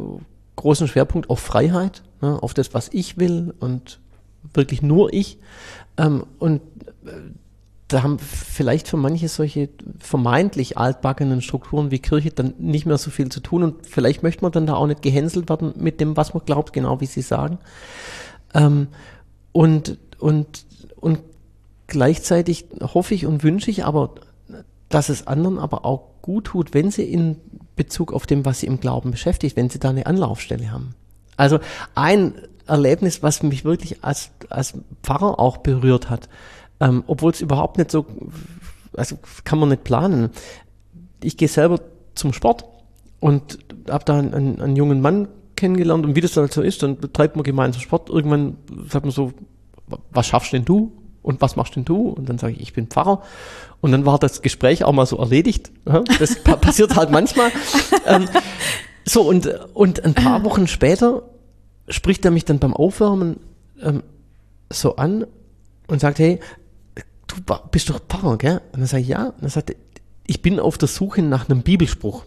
Speaker 3: großen Schwerpunkt auf Freiheit, ne, auf das, was ich will und wirklich nur ich. Ähm, und äh, da haben vielleicht für manche solche vermeintlich altbackenen Strukturen wie Kirche dann nicht mehr so viel zu tun und vielleicht möchte man dann da auch nicht gehänselt werden mit dem, was man glaubt, genau wie Sie sagen. Ähm, und Und, und gleichzeitig hoffe ich und wünsche ich aber, dass es anderen aber auch gut tut, wenn sie in Bezug auf dem, was sie im Glauben beschäftigt, wenn sie da eine Anlaufstelle haben. Also ein Erlebnis, was mich wirklich als, als Pfarrer auch berührt hat, ähm, obwohl es überhaupt nicht so, also kann man nicht planen. Ich gehe selber zum Sport und habe da einen, einen, einen jungen Mann kennengelernt und wie das halt so ist, dann betreibt man gemeinsam Sport. Irgendwann sagt man so, was schaffst denn du und was machst denn du? Und dann sage ich, ich bin Pfarrer. Und dann war das Gespräch auch mal so erledigt. Das pa- passiert halt manchmal. ähm, so, und, und ein paar Wochen später spricht er mich dann beim Aufwärmen ähm, so an und sagt, hey, du bist doch Pfarrer, gell? Und dann sage ich, ja. Und dann sagt er, ich bin auf der Suche nach einem Bibelspruch.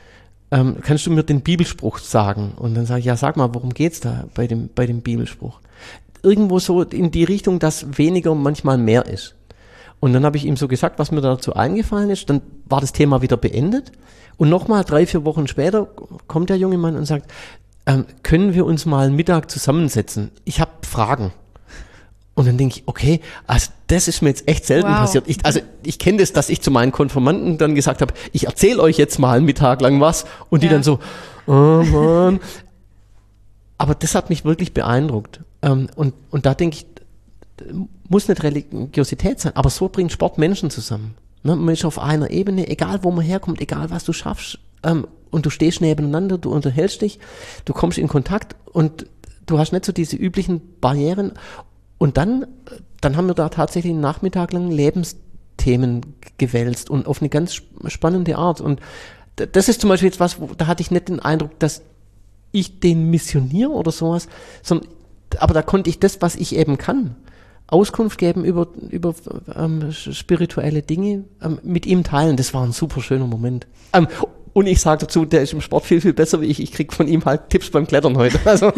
Speaker 3: Ähm, kannst du mir den Bibelspruch sagen? Und dann sage ich, ja, sag mal, worum geht's da bei dem, bei dem Bibelspruch? Irgendwo so in die Richtung, dass weniger manchmal mehr ist. Und dann habe ich ihm so gesagt, was mir dazu eingefallen ist. Dann war das Thema wieder beendet. Und nochmal drei, vier Wochen später kommt der junge Mann und sagt, ähm, können wir uns mal Mittag zusammensetzen? Ich habe Fragen. Und dann denke ich, okay, also das ist mir jetzt echt selten
Speaker 2: Wow.
Speaker 3: passiert. Ich, also ich kenne das, dass ich zu meinen Konfirmanden dann gesagt habe, ich erzähle euch jetzt mal einen Mittag lang was und die
Speaker 2: Ja.
Speaker 3: dann so, oh Mann. Aber das hat mich wirklich beeindruckt. Ähm, und, und da denke ich, muss nicht Religiosität sein, aber so bringt Sport Menschen zusammen. Ne? Man ist auf einer Ebene, egal wo man herkommt, egal was du schaffst, ähm, und du stehst nebeneinander, du unterhältst dich, du kommst in Kontakt und du hast nicht so diese üblichen Barrieren. Und dann, dann haben wir da tatsächlich einen Nachmittag lang Lebensthemen gewälzt und auf eine ganz spannende Art. Und das ist zum Beispiel jetzt was, wo, da hatte ich nicht den Eindruck, dass ich den missioniere oder sowas, sondern, aber da konnte ich das, was ich eben kann, Auskunft geben über, über ähm, spirituelle Dinge, ähm, mit ihm teilen. Das war ein super schöner Moment. Ähm, und ich sage dazu, der ist im Sport viel, viel besser wie ich. Ich kriege von ihm halt Tipps beim Klettern heute. Also.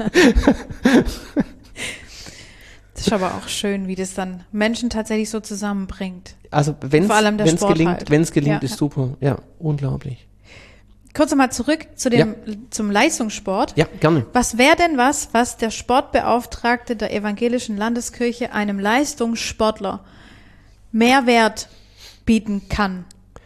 Speaker 2: Das ist aber auch schön, wie das dann Menschen tatsächlich so zusammenbringt.
Speaker 3: Also wenn
Speaker 2: Vor allem der
Speaker 3: es
Speaker 2: Sport
Speaker 3: gelingt,
Speaker 2: halt.
Speaker 3: wenn es gelingt,
Speaker 2: Ja,
Speaker 3: ist
Speaker 2: ja.
Speaker 3: super. Ja, unglaublich.
Speaker 2: Kurz nochmal zurück zu dem, zum Leistungssport.
Speaker 3: Ja, gerne.
Speaker 2: Was wäre denn was, was der Sportbeauftragte der Evangelischen Landeskirche einem Leistungssportler Mehrwert bieten kann?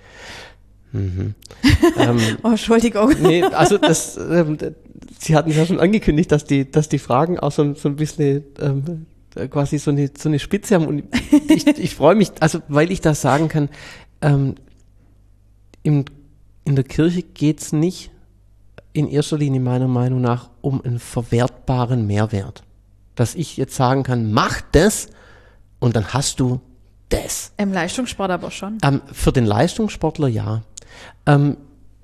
Speaker 3: Mhm. ähm,
Speaker 2: Oh, Entschuldigung.
Speaker 3: nee, also das, ähm, Sie hatten ja schon angekündigt, dass die, dass die Fragen auch so, so ein bisschen ähm, quasi so eine, so eine Spitze haben. Und ich, ich freue mich, also weil ich das sagen kann, ähm, im, in der Kirche geht es nicht in erster Linie meiner Meinung nach um einen verwertbaren Mehrwert. Dass ich jetzt sagen kann, mach das und dann hast du das.
Speaker 2: Im Leistungssport aber schon.
Speaker 3: Ähm, für den Leistungssportler ja. Ähm,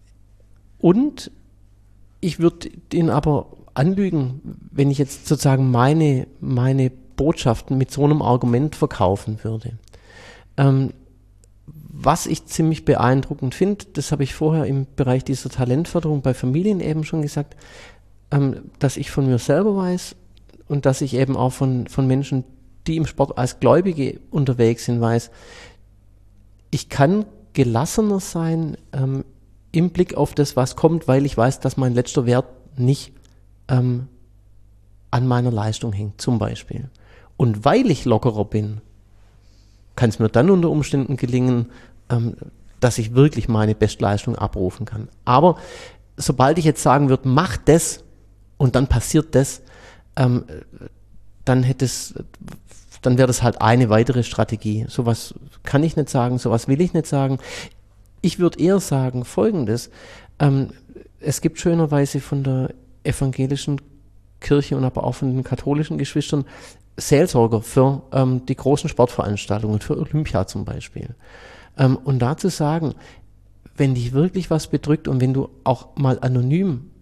Speaker 3: und ich würde ihn aber anlügen, wenn ich jetzt sozusagen meine, meine Botschaften mit so einem Argument verkaufen würde. Ähm, was ich ziemlich beeindruckend finde, das habe ich vorher im Bereich dieser Talentförderung bei Familien eben schon gesagt, ähm, dass ich von mir selber weiß und dass ich eben auch von, von Menschen, die im Sport als Gläubige unterwegs sind, weiß, ich kann gelassener sein ähm, im Blick auf das, was kommt, weil ich weiß, dass mein letzter Wert nicht ähm, an meiner Leistung hängt, zum Beispiel. Und weil ich lockerer bin, kann es mir dann unter Umständen gelingen, ähm, dass ich wirklich meine Bestleistung abrufen kann. Aber sobald ich jetzt sagen würde, mach das und dann passiert das, ähm, dann hätte es, dann wäre das halt eine weitere Strategie. Sowas kann ich nicht sagen, sowas will ich nicht sagen. Ich würde eher sagen Folgendes. Ähm, es gibt schönerweise von der evangelischen Kirche und aber auch von den katholischen Geschwistern Seelsorger für ähm, die großen Sportveranstaltungen, für Olympia zum Beispiel. Ähm, und dazu sagen, wenn dich wirklich was bedrückt und wenn du auch mal anonym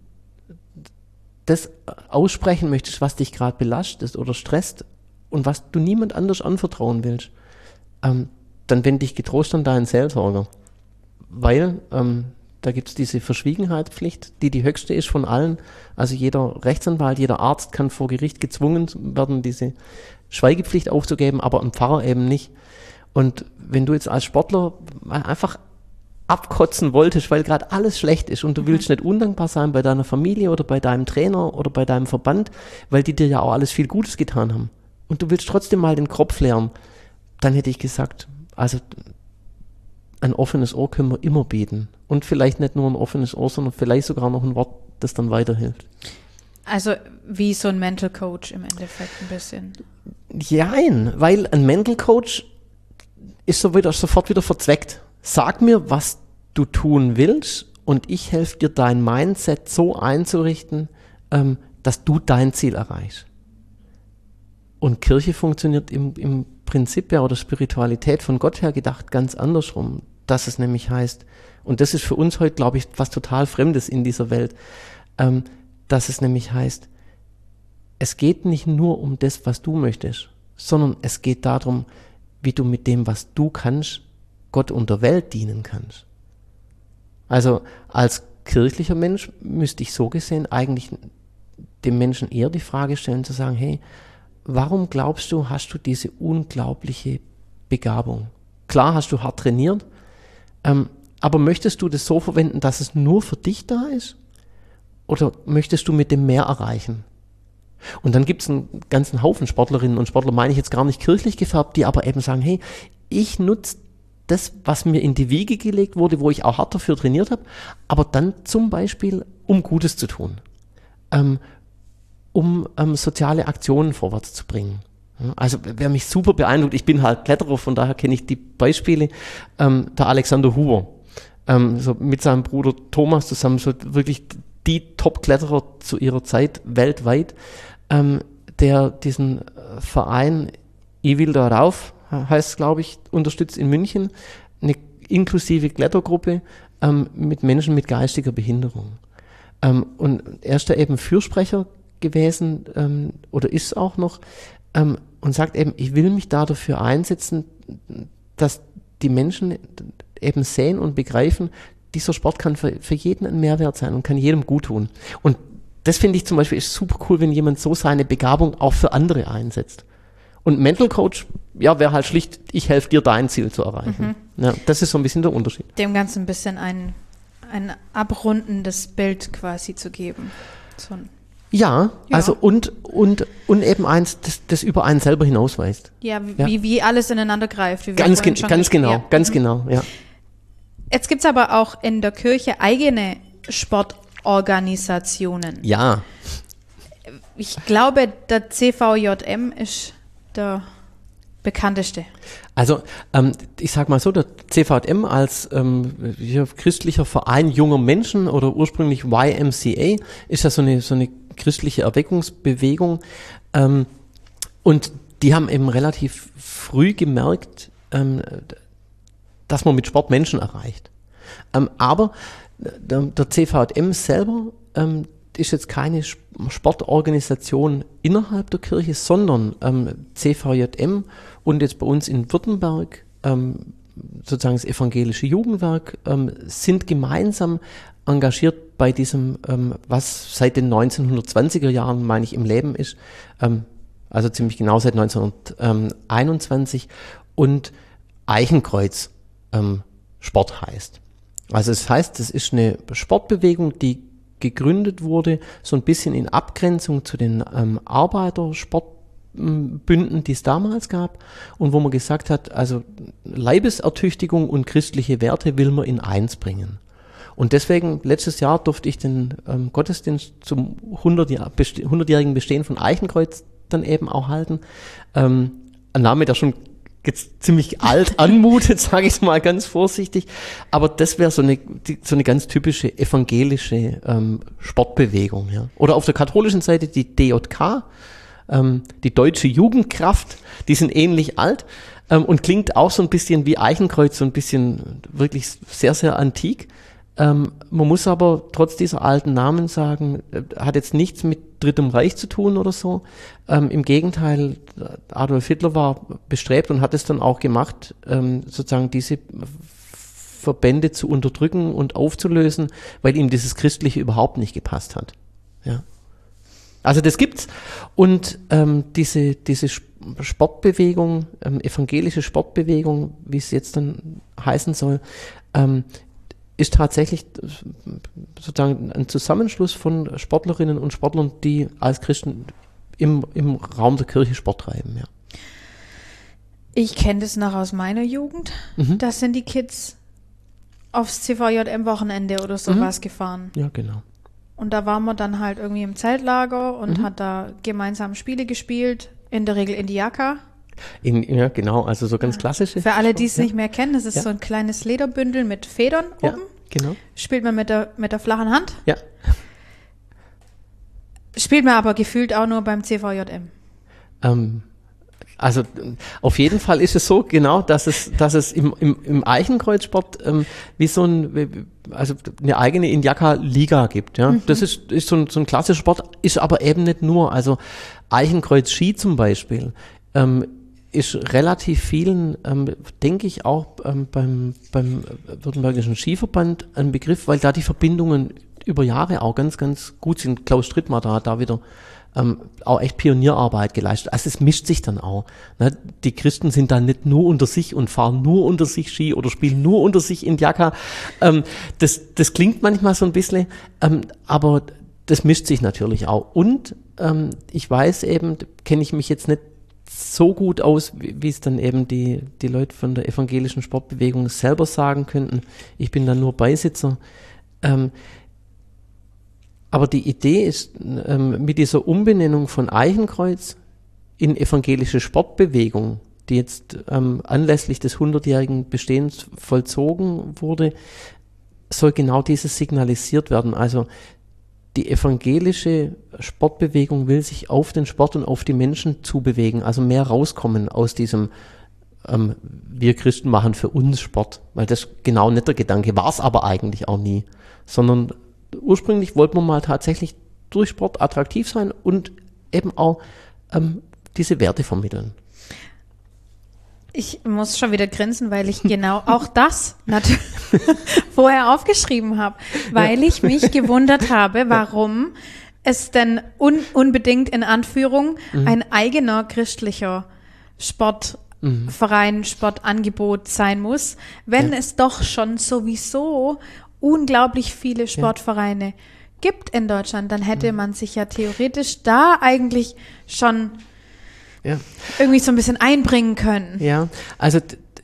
Speaker 3: das aussprechen möchtest, was dich gerade belastet oder stresst und was du niemand anders anvertrauen willst, ähm, dann wende dich getrost an deinen Seelsorger. Weil ähm, da gibt es diese Verschwiegenheitspflicht, die die höchste ist von allen. Also jeder Rechtsanwalt, jeder Arzt kann vor Gericht gezwungen werden, diese Schweigepflicht aufzugeben, aber ein Pfarrer eben nicht. Und wenn du jetzt als Sportler einfach abkotzen wolltest, weil gerade alles schlecht ist und du willst nicht undankbar sein bei deiner Familie oder bei deinem Trainer oder bei deinem Verband, weil die dir ja auch alles viel Gutes getan haben und du willst trotzdem mal den Kopf leeren, dann hätte ich gesagt, also ein offenes Ohr können wir immer bieten. Und vielleicht nicht nur ein offenes Ohr, sondern vielleicht sogar noch ein Wort, das dann weiterhilft.
Speaker 2: Also wie so ein Mental Coach im Endeffekt ein bisschen.
Speaker 3: Jein, weil ein Mental Coach ist so wieder, sofort wieder verzweckt. Sag mir, was du tun willst und ich helfe dir, dein Mindset so einzurichten, ähm, dass du dein Ziel erreichst. Und Kirche funktioniert im, im Prinzip ja, oder Spiritualität von Gott her gedacht ganz andersrum, dass es nämlich heißt, und das ist für uns heute, glaube ich, was total Fremdes in dieser Welt, ähm, dass es nämlich heißt, es geht nicht nur um das, was du möchtest, sondern es geht darum, wie du mit dem, was du kannst, Gott und der Welt dienen kannst. Also als kirchlicher Mensch müsste ich so gesehen eigentlich dem Menschen eher die Frage stellen, zu sagen, hey, warum glaubst du, hast du diese unglaubliche Begabung? Klar hast du hart trainiert, ähm, aber möchtest du das so verwenden, dass es nur für dich da ist? Oder möchtest du mit dem mehr erreichen? Und dann gibt es einen ganzen Haufen Sportlerinnen und Sportler, meine ich jetzt gar nicht kirchlich gefärbt, die aber eben sagen, hey, ich nutze das, was mir in die Wiege gelegt wurde, wo ich auch hart dafür trainiert habe, aber dann zum Beispiel, um Gutes zu tun, ähm, um ähm, soziale Aktionen vorwärts zu bringen. Also wer mich super beeindruckt, ich bin halt Kletterer, von daher kenne ich die Beispiele, ähm, der Alexander Huber, ähm, so mit seinem Bruder Thomas zusammen, so wirklich die Top-Kletterer zu ihrer Zeit weltweit, ähm, der diesen Verein Ich will da rauf, heißt es, glaube ich, unterstützt in München, eine inklusive Klettergruppe ähm, mit Menschen mit geistiger Behinderung. Ähm, und er ist da eben Fürsprecher gewesen ähm, oder ist auch noch ähm, und sagt eben, ich will mich da dafür einsetzen, dass die Menschen eben sehen und begreifen, dieser Sport kann für, für jeden ein Mehrwert sein und kann jedem gut tun. Und das finde ich zum Beispiel ist super cool, wenn jemand so seine Begabung auch für andere einsetzt. Und Mental Coach, ja, wäre halt schlicht, ich helfe dir, dein Ziel zu erreichen. Mhm. Ja, das ist so ein bisschen der Unterschied.
Speaker 2: Dem Ganzen ein bisschen ein, ein abrundendes Bild quasi zu geben. So ein
Speaker 3: Ja, ja, also und, und, und eben eins, das, das über einen selber hinausweist.
Speaker 2: Ja, wie, ja. wie, wie alles ineinander greift. Wie wir
Speaker 3: ganz gen-
Speaker 2: schon
Speaker 3: ganz genau,
Speaker 2: ja.
Speaker 3: ganz
Speaker 2: mhm.
Speaker 3: genau, ja.
Speaker 2: Jetzt gibt es aber auch in der Kirche eigene Sportorganisationen.
Speaker 3: Ja.
Speaker 2: Ich glaube, der C V J M ist der bekannteste.
Speaker 3: Also ähm, ich sag mal so, der C V J M als ähm, hier, christlicher Verein junger Menschen oder ursprünglich Y M C A ist ja so eine, so eine christliche Erweckungsbewegung ähm, und die haben eben relativ früh gemerkt, ähm, dass man mit Sport Menschen erreicht. Ähm, aber der, der C V J M selber ähm, ist jetzt keine Sportorganisation innerhalb der Kirche, sondern ähm, C V J M und jetzt bei uns in Württemberg, ähm, sozusagen das evangelische Jugendwerk, ähm, sind gemeinsam engagiert bei diesem, ähm, was seit den neunzehnhundertzwanziger Jahren, meine ich, im Leben ist, ähm, also ziemlich genau seit neunzehnhunderteinundzwanzig und Eichenkreuz ähm, Sport heißt. Also es heißt, es ist eine Sportbewegung, die gegründet wurde, so ein bisschen in Abgrenzung zu den ähm, Arbeitersportbünden, die es damals gab und wo man gesagt hat, also Leibesertüchtigung und christliche Werte will man in eins bringen. Und deswegen, letztes Jahr durfte ich den ähm, Gottesdienst zum hundertjährigen Bestehen von Eichenkreuz dann eben auch halten. Ähm, ein Name, der schon jetzt ziemlich alt anmutet, sage ich es mal ganz vorsichtig, aber das wäre so eine die, so eine ganz typische evangelische ähm, Sportbewegung. Ja. Oder auf der katholischen Seite die D J K, ähm, die Deutsche Jugendkraft, die sind ähnlich alt ähm, und klingt auch so ein bisschen wie Eichenkreuz, so ein bisschen wirklich sehr, sehr antik. Ähm, man muss aber trotz dieser alten Namen sagen, äh, hat jetzt nichts mit Drittem Reich zu tun oder so. Ähm, im Gegenteil, Adolf Hitler war bestrebt und hat es dann auch gemacht, ähm, sozusagen diese Verbände zu unterdrücken und aufzulösen, weil ihm dieses Christliche überhaupt nicht gepasst hat. Ja. Also das gibt's und ähm, diese diese Sportbewegung, ähm, evangelische Sportbewegung, wie es jetzt dann heißen soll, ähm, ist tatsächlich sozusagen ein Zusammenschluss von Sportlerinnen und Sportlern, die als Christen im, im Raum der Kirche Sport treiben. Ja.
Speaker 2: Ich kenne das noch aus meiner Jugend. Mhm. Da sind die Kids aufs C V J M-Wochenende oder sowas mhm. gefahren.
Speaker 3: Ja, genau.
Speaker 2: Und da waren wir dann halt irgendwie im Zeltlager und mhm. hat da gemeinsam Spiele gespielt, in der Regel in die Jacke.
Speaker 3: In, ja, genau, also so ganz klassische.
Speaker 2: Für alle, die es
Speaker 3: ja.
Speaker 2: nicht mehr kennen, das ist ja. so ein kleines Lederbündel mit Federn
Speaker 3: ja,
Speaker 2: oben.
Speaker 3: Genau.
Speaker 2: Spielt man mit der, mit der flachen Hand.
Speaker 3: Ja.
Speaker 2: Spielt man aber gefühlt auch nur beim C V J M.
Speaker 3: Ähm, also auf jeden Fall ist es so, genau, dass es, dass es im, im, im Eichenkreuzsport ähm, wie so ein, also eine eigene Injaka-Liga gibt. Ja? Mhm. Das ist, ist so ein, so ein klassischer Sport, ist aber eben nicht nur. Also Eichenkreuz-Ski zum Beispiel ähm, ist relativ vielen, ähm, denke ich, auch ähm, beim, beim Württembergischen Skiverband ein Begriff, weil da die Verbindungen über Jahre auch ganz, ganz gut sind. Klaus Strittmatter da hat da wieder ähm, auch echt Pionierarbeit geleistet. Also es mischt sich dann auch. Ne? Die Christen sind dann nicht nur unter sich und fahren nur unter sich Ski oder spielen nur unter sich Indiaka. Ähm, das, das klingt manchmal so ein bisschen, ähm, aber das mischt sich natürlich auch. Und ähm, ich weiß eben, kenne ich mich jetzt nicht so gut aus, wie, wie es dann eben die, die Leute von der evangelischen Sportbewegung selber sagen könnten. Ich bin dann nur Beisitzer. Ähm, aber die Idee ist, ähm, mit dieser Umbenennung von Eichenkreuz in evangelische Sportbewegung, die jetzt ähm, anlässlich des hundertjährigen Bestehens vollzogen wurde, soll genau dieses signalisiert werden. Also die evangelische Sportbewegung will sich auf den Sport und auf die Menschen zubewegen, also mehr rauskommen aus diesem ähm, wir Christen machen für uns Sport, weil das genau nicht der Gedanke war es aber eigentlich auch nie, sondern ursprünglich wollten wir mal tatsächlich durch Sport attraktiv sein und eben auch ähm, diese Werte vermitteln.
Speaker 2: Ich muss schon wieder grinsen, weil ich genau auch das natürlich vorher aufgeschrieben habe, weil ich mich gewundert habe, warum es denn un- unbedingt in Anführung mhm. ein eigener christlicher Sportverein, mhm. Sportangebot sein muss, wenn ja. es doch schon sowieso unglaublich viele Sportvereine ja. gibt in Deutschland. Dann hätte mhm. man sich ja theoretisch da eigentlich schon Ja. irgendwie so ein bisschen einbringen können.
Speaker 3: Ja, also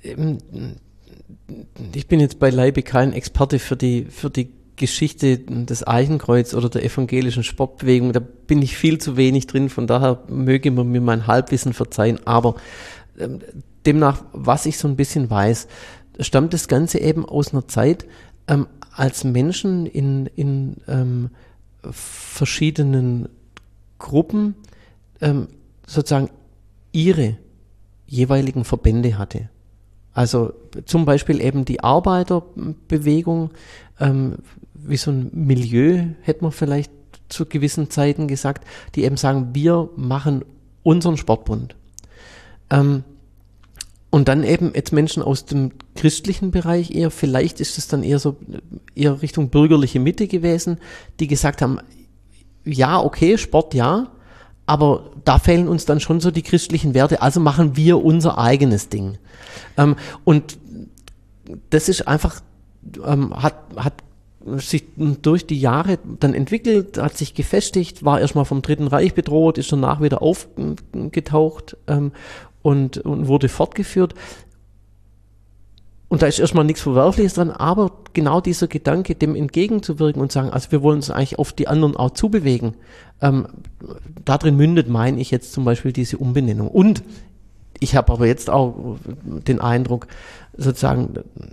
Speaker 3: ich bin jetzt beileibe kein Experte für die, für die Geschichte des Eichenkreuz oder der evangelischen Sportbewegung. Da bin ich viel zu wenig drin, von daher möge man mir mein Halbwissen verzeihen. Aber ähm, demnach, was ich so ein bisschen weiß, stammt das Ganze eben aus einer Zeit, ähm, als Menschen in, in ähm, verschiedenen Gruppen ähm, sozusagen ihre jeweiligen Verbände hatte. Also zum Beispiel eben die Arbeiterbewegung, ähm, wie so ein Milieu, hätte man vielleicht zu gewissen Zeiten gesagt, die eben sagen, wir machen unseren Sportbund. Ähm, und dann eben jetzt Menschen aus dem christlichen Bereich eher, vielleicht ist es dann eher so, eher Richtung bürgerliche Mitte gewesen, die gesagt haben, ja, okay, Sport, ja, aber da fehlen uns dann schon so die christlichen Werte, also machen wir unser eigenes Ding. Ähm, und das ist einfach, ähm, hat, hat sich durch die Jahre dann entwickelt, hat sich gefestigt, war erstmal vom Dritten Reich bedroht, ist danach wieder aufgetaucht ähm, und, und wurde fortgeführt. Und da ist erstmal nichts Verwerfliches dran, aber genau dieser Gedanke, dem entgegenzuwirken und sagen, also wir wollen uns eigentlich auf die anderen auch zubewegen, ähm, darin mündet, meine ich jetzt zum Beispiel diese Umbenennung. Und ich habe aber jetzt auch den Eindruck, sozusagen,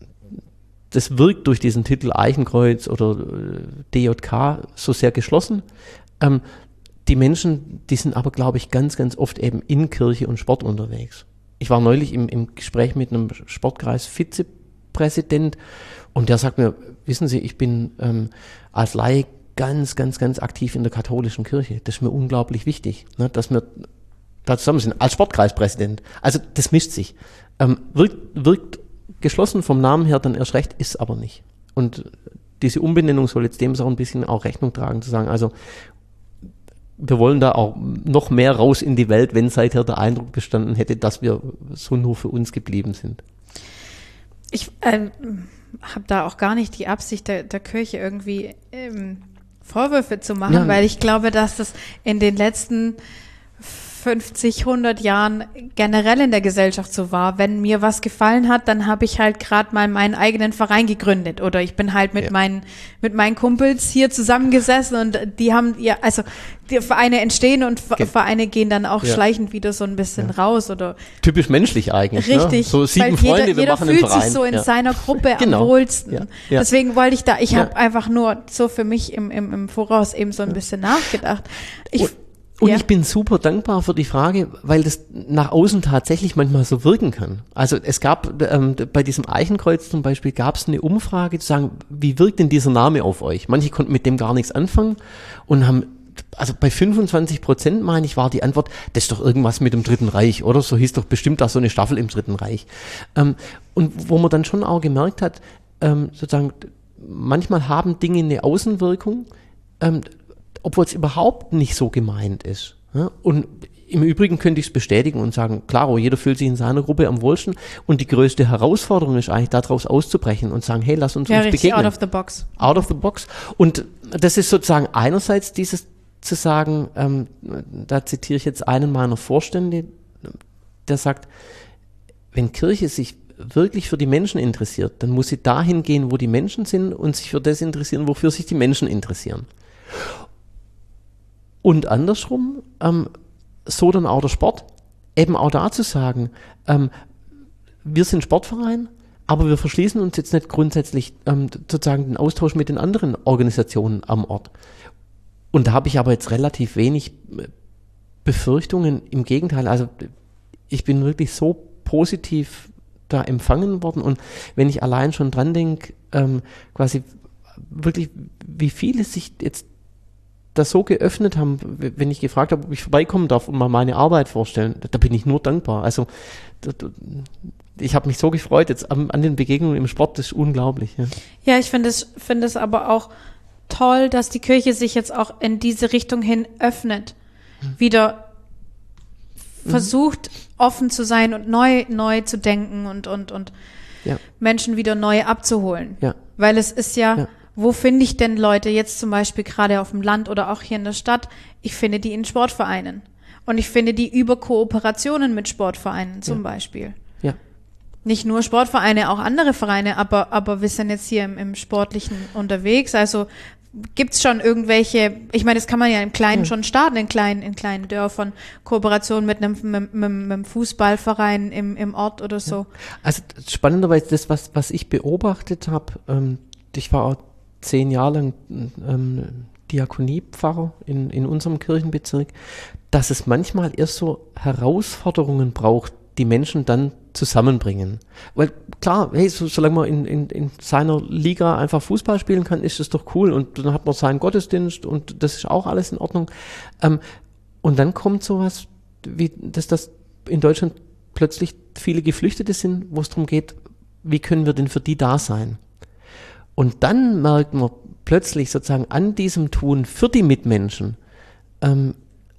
Speaker 3: das wirkt durch diesen Titel Eichenkreuz oder D J K so sehr geschlossen. Ähm, die Menschen, die sind aber, glaube ich, ganz, ganz oft eben in Kirche und Sport unterwegs. Ich war neulich im, im Gespräch mit einem Sportkreis-Vizepräsident und der sagt mir, wissen Sie, ich bin ähm, als Laie ganz, ganz, ganz aktiv in der katholischen Kirche. Das ist mir unglaublich wichtig, ne, dass wir da zusammen sind, als Sportkreispräsident. Also das mischt sich. Ähm, wirkt, wirkt geschlossen vom Namen her dann erst recht, ist aber nicht. Und diese Umbenennung soll jetzt dem so ein bisschen auch Rechnung tragen, zu sagen, also wir wollen da auch noch mehr raus in die Welt, wenn seither der Eindruck bestanden hätte, dass wir so nur für uns geblieben sind.
Speaker 2: Ich äh, habe da auch gar nicht die Absicht, der, der Kirche irgendwie ähm, Vorwürfe zu machen, ja, weil ich glaube, dass das in den letzten fünfzig, hundert Jahren generell in der Gesellschaft so war. Wenn mir was gefallen hat, dann habe ich halt gerade mal meinen eigenen Verein gegründet oder ich bin halt mit ja. meinen mit meinen Kumpels hier zusammengesessen und die haben ja also die Vereine entstehen und Ge- Vereine gehen dann auch ja. schleichend wieder so ein bisschen ja. raus oder
Speaker 3: typisch menschlich eigentlich.
Speaker 2: Richtig.
Speaker 3: Ne? So sieben Freunde,
Speaker 2: jeder,
Speaker 3: wir
Speaker 2: jeder
Speaker 3: machen einen Verein.
Speaker 2: Jeder fühlt sich so in
Speaker 3: ja.
Speaker 2: seiner Gruppe
Speaker 3: genau.
Speaker 2: am wohlsten.
Speaker 3: Ja. Ja.
Speaker 2: Deswegen wollte ich da, ich
Speaker 3: ja.
Speaker 2: habe einfach nur so für mich im im, im Voraus eben so ein bisschen nachgedacht. Ich
Speaker 3: und Und
Speaker 2: ja.
Speaker 3: ich bin super dankbar für die Frage, weil das nach außen tatsächlich manchmal so wirken kann. Also es gab ähm, bei diesem Eichenkreuz zum Beispiel gab es eine Umfrage zu sagen, wie wirkt denn dieser Name auf euch? Manche konnten mit dem gar nichts anfangen und haben, also bei fünfundzwanzig Prozent meine ich, war die Antwort, das ist doch irgendwas mit dem Dritten Reich, oder? So hieß doch bestimmt da so eine Staffel im Dritten Reich. Ähm, und wo man dann schon auch gemerkt hat, ähm, sozusagen, manchmal haben Dinge eine Außenwirkung, ähm, obwohl es überhaupt nicht so gemeint ist. Ja? Und im Übrigen könnte ich es bestätigen und sagen, klaro, jeder fühlt sich in seiner Gruppe am wohlsten und die größte Herausforderung ist eigentlich, daraus auszubrechen und sagen, hey, lass uns
Speaker 2: ja,
Speaker 3: uns
Speaker 2: richtig,
Speaker 3: begegnen.
Speaker 2: out of the box.
Speaker 3: Out of the box. Und das ist sozusagen einerseits dieses zu sagen, ähm, da zitiere ich jetzt einen meiner Vorstände, der sagt, wenn Kirche sich wirklich für die Menschen interessiert, dann muss sie dahin gehen, wo die Menschen sind und sich für das interessieren, wofür sich die Menschen interessieren. Und andersrum, ähm, so dann auch der Sport, eben auch da zu sagen, ähm, wir sind Sportverein, aber wir verschließen uns jetzt nicht grundsätzlich ähm, sozusagen den Austausch mit den anderen Organisationen am Ort. Und da habe ich aber jetzt relativ wenig Befürchtungen. Im Gegenteil, also ich bin wirklich so positiv da empfangen worden. Und wenn ich allein schon dran denke, ähm, quasi wirklich, wie viele sich jetzt da so geöffnet haben, wenn ich gefragt habe, ob ich vorbeikommen darf und mal meine Arbeit vorstellen, da bin ich nur dankbar. Also ich habe mich so gefreut jetzt an, an den Begegnungen im Sport, das ist unglaublich. Ja,
Speaker 2: ja ich finde es, finde es aber auch toll, dass die Kirche sich jetzt auch in diese Richtung hin öffnet, mhm. wieder mhm. versucht, offen zu sein und neu, neu zu denken und, und, und ja. Menschen wieder neu abzuholen. Ja. Weil es ist ja, ja, wo finde ich denn Leute jetzt zum Beispiel gerade auf dem Land oder auch hier in der Stadt? Ich finde die in Sportvereinen. Und ich finde die über Kooperationen mit Sportvereinen zum ja. Beispiel. Ja. Nicht nur Sportvereine, auch andere Vereine, aber, aber wir sind jetzt hier im, im Sportlichen unterwegs. Also gibt's schon irgendwelche, ich meine, das kann man ja im Kleinen ja. schon starten, in kleinen, in kleinen Dörfern, Kooperation mit einem, mit, mit, mit einem Fußballverein im, im Ort oder so.
Speaker 3: Ja. Also spannenderweise das, was, was ich beobachtet habe, ähm, ich war auch zehn Jahre lang ähm, Diakoniepfarrer in, in unserem Kirchenbezirk, dass es manchmal erst so Herausforderungen braucht, die Menschen dann zusammenbringen. Weil klar, hey, so, solange man in, in, in seiner Liga einfach Fußball spielen kann, ist das doch cool und dann hat man seinen Gottesdienst und das ist auch alles in Ordnung. Ähm, und dann kommt sowas, wie dass das in Deutschland plötzlich viele Geflüchtete sind, wo es darum geht, wie können wir denn für die da sein? Und dann merkt man plötzlich sozusagen an diesem Tun für die Mitmenschen, ähm,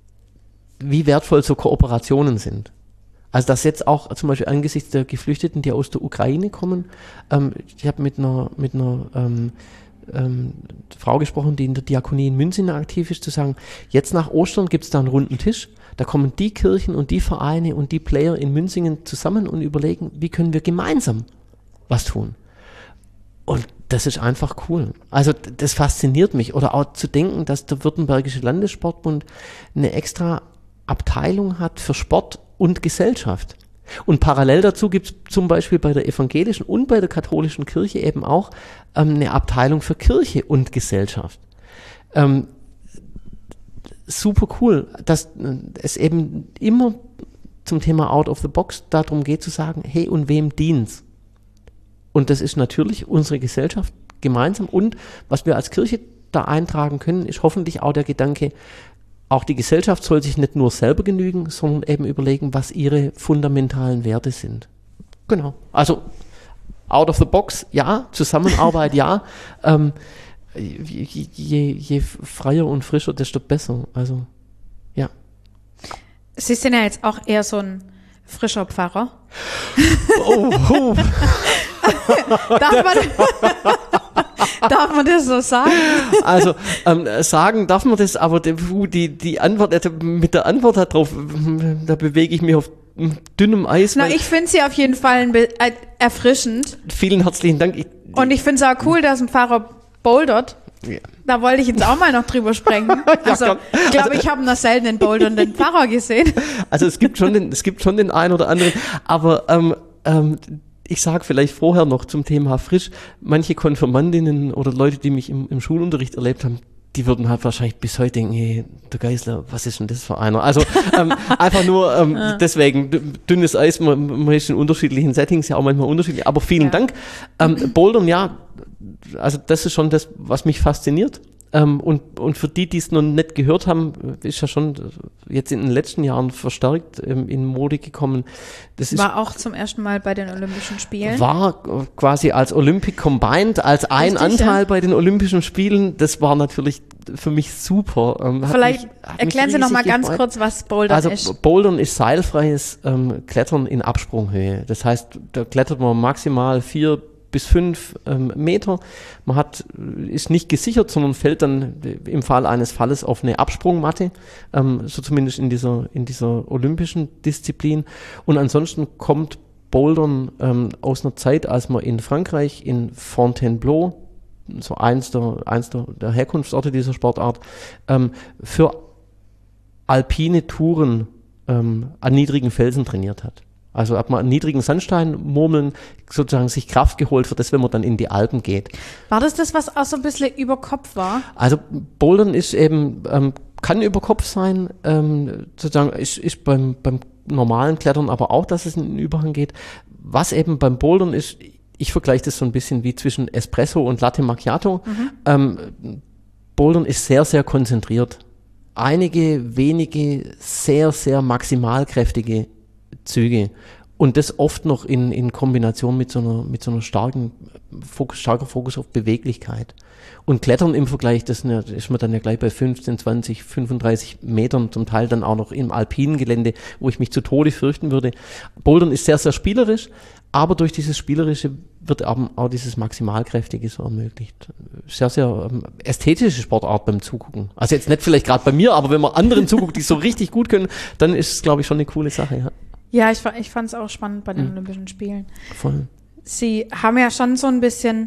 Speaker 3: wie wertvoll so Kooperationen sind. Also dass jetzt auch zum Beispiel angesichts der Geflüchteten, die aus der Ukraine kommen, ähm, ich habe mit einer, mit einer ähm, ähm, Frau gesprochen, die in der Diakonie in München aktiv ist, zu sagen, jetzt nach Ostern gibt es da einen runden Tisch, da kommen die Kirchen und die Vereine und die Player in Münzingen zusammen und überlegen, wie können wir gemeinsam was tun. Und das ist einfach cool. Also das fasziniert mich. Oder auch zu denken, dass der Württembergische Landessportbund eine extra Abteilung hat für Sport und Gesellschaft. Und parallel dazu gibt es zum Beispiel bei der evangelischen und bei der katholischen Kirche eben auch ähm, eine Abteilung für Kirche und Gesellschaft. Ähm, super cool, dass äh, es eben immer zum Thema Out of the Box darum geht zu sagen, hey, und wem dienst's? Und das ist natürlich unsere Gesellschaft gemeinsam. Und was wir als Kirche da eintragen können, ist hoffentlich auch der Gedanke, auch die Gesellschaft soll sich nicht nur selber genügen, sondern eben überlegen, was ihre fundamentalen Werte sind. Genau. Also out of the box, ja. Zusammenarbeit, ja. Ähm, je, je, je freier und frischer, desto besser. Also, ja.
Speaker 2: Sie sind ja jetzt auch eher so ein frischer Pfarrer.
Speaker 3: Oh, oh.
Speaker 2: darf, man, darf man das so sagen?
Speaker 3: Also ähm, sagen darf man das, aber die, die Antwort, äh, mit der Antwort darauf, da bewege ich mich auf dünnem Eis.
Speaker 2: Na, ich finde sie auf jeden Fall ein äh, erfrischend.
Speaker 3: Vielen herzlichen Dank. Ich,
Speaker 2: Und ich finde es auch cool, dass ein Pfarrer bouldert. Ja. Da wollte ich jetzt auch mal noch drüber sprechen. Also, ja, ich glaube, also, ich habe noch selten einen bouldernden Pfarrer gesehen. Also
Speaker 3: es gibt schon den, es gibt schon den einen oder anderen, aber ähm, ähm, ich sage vielleicht vorher noch zum Thema frisch, manche Konfirmandinnen oder Leute, die mich im, im Schulunterricht erlebt haben, die würden halt wahrscheinlich bis heute denken, hey, der Geisler, was ist denn das für einer? Also ähm, einfach nur ähm, ja. deswegen, dünnes Eis, man, man ist in unterschiedlichen Settings ja auch manchmal unterschiedlich, aber vielen ja. Dank. Ähm, Bouldern, ja, also das ist schon das, was mich fasziniert. Ähm, und, und für die, die es noch nicht gehört haben, ist ja schon jetzt in den letzten Jahren verstärkt ähm, in Mode gekommen. Das ist,
Speaker 2: war auch zum ersten Mal bei den Olympischen Spielen.
Speaker 3: War quasi als Olympic Combined, als ein Richtig, Anteil ja. bei den Olympischen Spielen. Das war natürlich für mich super. Ähm,
Speaker 2: Vielleicht
Speaker 3: mich,
Speaker 2: erklären Sie noch mal ganz gefreut. kurz, was Bouldern
Speaker 3: also,
Speaker 2: ist.
Speaker 3: Also Bouldern ist seilfreies ähm, Klettern in Absprunghöhe. Das heißt, da klettert man maximal vier bis fünf ähm, Meter. Man hat, ist nicht gesichert, sondern fällt dann im Fall eines Falles auf eine Absprungmatte, ähm, so zumindest in dieser, in dieser olympischen Disziplin. Und ansonsten kommt Bouldern ähm, aus einer Zeit, als man in Frankreich, in Fontainebleau, so eins der, eins der, der Herkunftsorte dieser Sportart, ähm, für alpine Touren ähm, an niedrigen Felsen trainiert hat. Also hat man an niedrigen Sandsteinmurmeln sozusagen sich Kraft geholt für das, wenn man dann in die Alpen geht.
Speaker 2: War das das, was auch so ein bisschen über Kopf war?
Speaker 3: Also Bouldern ist eben, ähm, kann über Kopf sein, ähm, sozusagen ist, ist beim, beim normalen Klettern aber auch, dass es in den Überhang geht. Was eben beim Bouldern ist, ich vergleiche das so ein bisschen wie zwischen Espresso und Latte Macchiato. Mhm. Ähm, Bouldern ist sehr, sehr konzentriert. Einige wenige sehr, sehr maximalkräftige Züge und das oft noch in, in Kombination mit so einer, mit so einer starken Fokus, starker Fokus auf Beweglichkeit. Und Klettern im Vergleich, das ist man dann ja gleich bei fünfzehn, zwanzig, fünfunddreißig Metern, zum Teil dann auch noch im alpinen Gelände, wo ich mich zu Tode fürchten würde. Bouldern ist sehr, sehr spielerisch, aber durch dieses Spielerische wird eben auch dieses Maximalkräftige so ermöglicht. Sehr, sehr ähm, ästhetische Sportart beim Zugucken. Also jetzt nicht vielleicht gerade bei mir, aber wenn man anderen zuguckt, die so richtig gut können, dann ist es, glaube ich, schon eine coole Sache. Ja.
Speaker 2: Ja, ich, ich fand es auch spannend bei den
Speaker 3: mhm.
Speaker 2: Olympischen Spielen.
Speaker 3: Voll.
Speaker 2: Sie haben ja schon so ein bisschen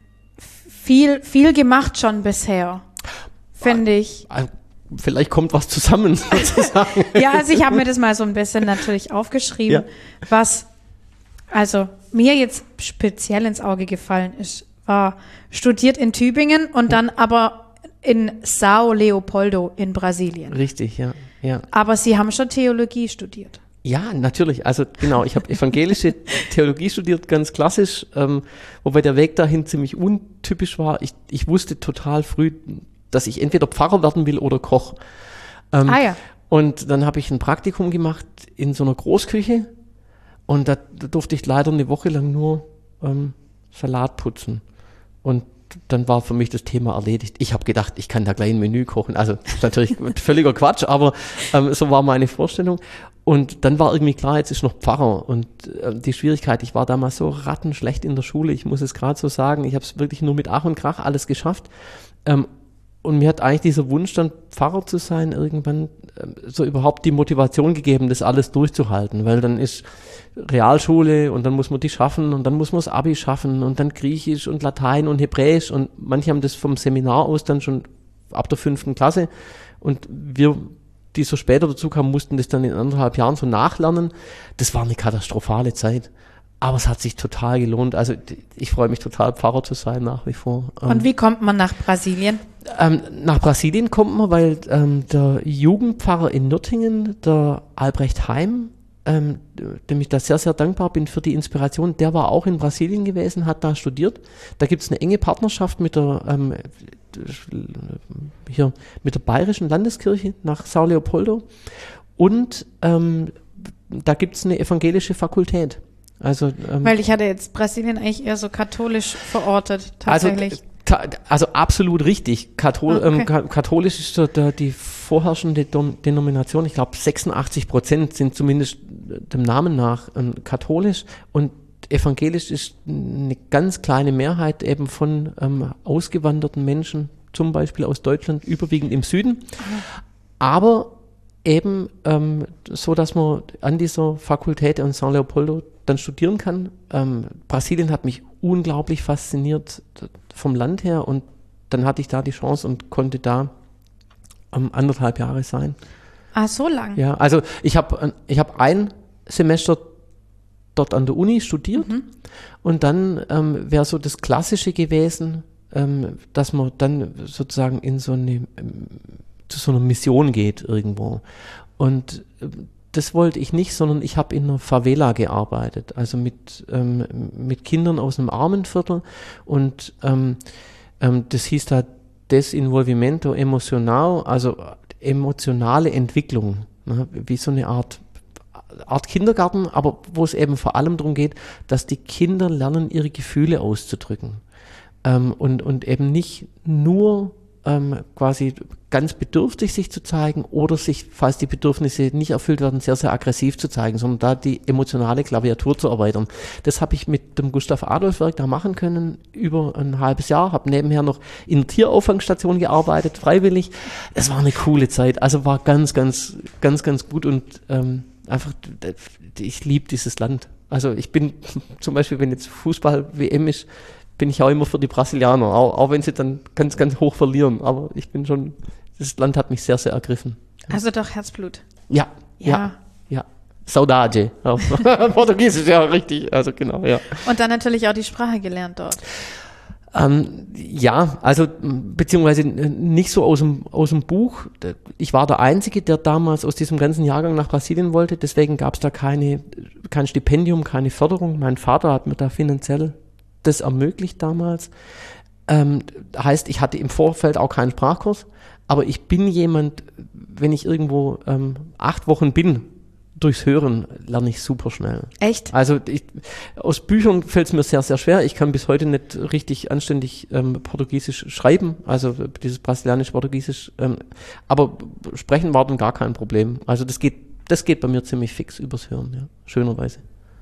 Speaker 2: viel, viel gemacht schon bisher, finde ich.
Speaker 3: Also, vielleicht kommt was zusammen, sozusagen.
Speaker 2: Ja, also ich habe mir das mal so ein bisschen natürlich aufgeschrieben, ja. Was also mir jetzt speziell ins Auge gefallen ist, war studiert in Tübingen und dann aber in São Leopoldo in Brasilien.
Speaker 3: Richtig, ja, ja.
Speaker 2: Aber Sie haben schon Theologie studiert.
Speaker 3: Ja, natürlich. Also genau, ich habe evangelische Theologie studiert, ganz klassisch, ähm, wobei der Weg dahin ziemlich untypisch war. Ich, ich wusste total früh, dass ich entweder Pfarrer werden will oder Koch. Ähm,
Speaker 2: ah ja.
Speaker 3: Und dann habe ich ein Praktikum gemacht in so einer Großküche und da, da durfte ich leider eine Woche lang nur ähm, Salat putzen. Und dann war für mich das Thema erledigt. Ich habe gedacht, ich kann da gleich ein Menü kochen. Also das ist natürlich völliger Quatsch, aber ähm, so war meine Vorstellung. Und dann war irgendwie klar, jetzt ist noch Pfarrer. Und äh, die Schwierigkeit, ich war damals so rattenschlecht in der Schule, ich muss es gerade so sagen, ich habe es wirklich nur mit Ach und Krach alles geschafft. Ähm, und mir hat eigentlich dieser Wunsch, dann Pfarrer zu sein, irgendwann äh, so überhaupt die Motivation gegeben, das alles durchzuhalten. Weil dann ist Realschule und dann muss man die schaffen und dann muss man das Abi schaffen und dann Griechisch und Latein und Hebräisch. Und manche haben das vom Seminar aus dann schon ab der fünften Klasse. Und wir, die so später dazu kamen, mussten das dann in anderthalb Jahren so nachlernen. Das war eine katastrophale Zeit. Aber es hat sich total gelohnt. Also ich freue mich total, Pfarrer zu sein nach wie vor.
Speaker 2: Und wie kommt man nach Brasilien?
Speaker 3: Ähm, nach Brasilien kommt man, weil ähm, der Jugendpfarrer in Nürtingen, der Albrecht Heim, ähm, dem ich da sehr, sehr dankbar bin für die Inspiration, der war auch in Brasilien gewesen, hat da studiert. Da gibt es eine enge Partnerschaft mit der ähm, hier mit der Bayerischen Landeskirche nach São Leopoldo und ähm, da gibt es eine evangelische Fakultät. Also, ähm,
Speaker 2: Weil ich hatte jetzt Brasilien eigentlich eher so katholisch verortet, tatsächlich.
Speaker 3: Also, ta- also absolut richtig. Kathol-
Speaker 2: ah, okay.
Speaker 3: ähm, ka- katholisch ist so der, die vorherrschende Dom- Denomination. Ich glaube, sechsundachtzig Prozent sind zumindest dem Namen nach ähm, katholisch und evangelisch ist eine ganz kleine Mehrheit eben von ähm, ausgewanderten Menschen, zum Beispiel aus Deutschland, überwiegend im Süden.
Speaker 2: Ah.
Speaker 3: Aber eben ähm, so, dass man an dieser Fakultät in São Leopoldo dann studieren kann. Ähm, Brasilien hat mich unglaublich fasziniert vom Land her und dann hatte ich da die Chance und konnte da ähm, anderthalb Jahre sein.
Speaker 2: Ah, so lang?
Speaker 3: Ja, also ich habe ich hab ein Semester dort an der Uni studiert mhm. und dann ähm, wäre so das Klassische gewesen, ähm, dass man dann sozusagen in so eine zu so einer Mission geht irgendwo. Und äh, das wollte ich nicht, sondern ich habe in einer Favela gearbeitet, also mit, ähm, mit Kindern aus einem Armenviertel und ähm, ähm, das hieß da Desenvolvimento Emocional, also emotionale Entwicklung, ne, wie so eine Art, Art Kindergarten, aber wo es eben vor allem darum geht, dass die Kinder lernen, ihre Gefühle auszudrücken ähm, und, und eben nicht nur ähm, quasi ganz bedürftig sich zu zeigen oder sich, falls die Bedürfnisse nicht erfüllt werden, sehr, sehr aggressiv zu zeigen, sondern da die emotionale Klaviatur zu erweitern. Das habe ich mit dem Gustav-Adolf-Werk da machen können über ein halbes Jahr, habe nebenher noch in der Tierauffangstation gearbeitet, freiwillig. Es war eine coole Zeit, also war ganz, ganz, ganz, ganz gut und ähm, einfach, ich liebe dieses Land. Also ich bin zum Beispiel, wenn jetzt Fußball-W M ist, bin ich auch immer für die Brasilianer, auch, auch wenn sie dann ganz, ganz hoch verlieren. Aber ich bin schon, das Land hat mich sehr, sehr ergriffen.
Speaker 2: Also doch Herzblut.
Speaker 3: Ja, ja,
Speaker 2: Ja.
Speaker 3: ja. Saudade. Auf Portugiesisch, ja, richtig. Also genau, ja.
Speaker 2: Und dann natürlich auch die Sprache gelernt dort.
Speaker 3: Ähm, ja, also beziehungsweise nicht so aus dem, aus dem Buch. Ich war der Einzige, der damals aus diesem ganzen Jahrgang nach Brasilien wollte. Deswegen gab es da keine, kein Stipendium, keine Förderung. Mein Vater hat mir da finanziell das ermöglicht damals. Ähm, heißt, ich hatte im Vorfeld auch keinen Sprachkurs, aber ich bin jemand, wenn ich irgendwo ähm, acht Wochen bin, durchs Hören lerne ich super schnell.
Speaker 2: Echt?
Speaker 3: Also ich, aus Büchern fällt es mir sehr, sehr schwer. Ich kann bis heute nicht richtig anständig ähm, Portugiesisch schreiben, also dieses brasilianisch-Portugiesisch, ähm, aber sprechen war dann gar kein Problem. Also das geht, das geht bei mir ziemlich fix übers Hören, ja, schönerweise.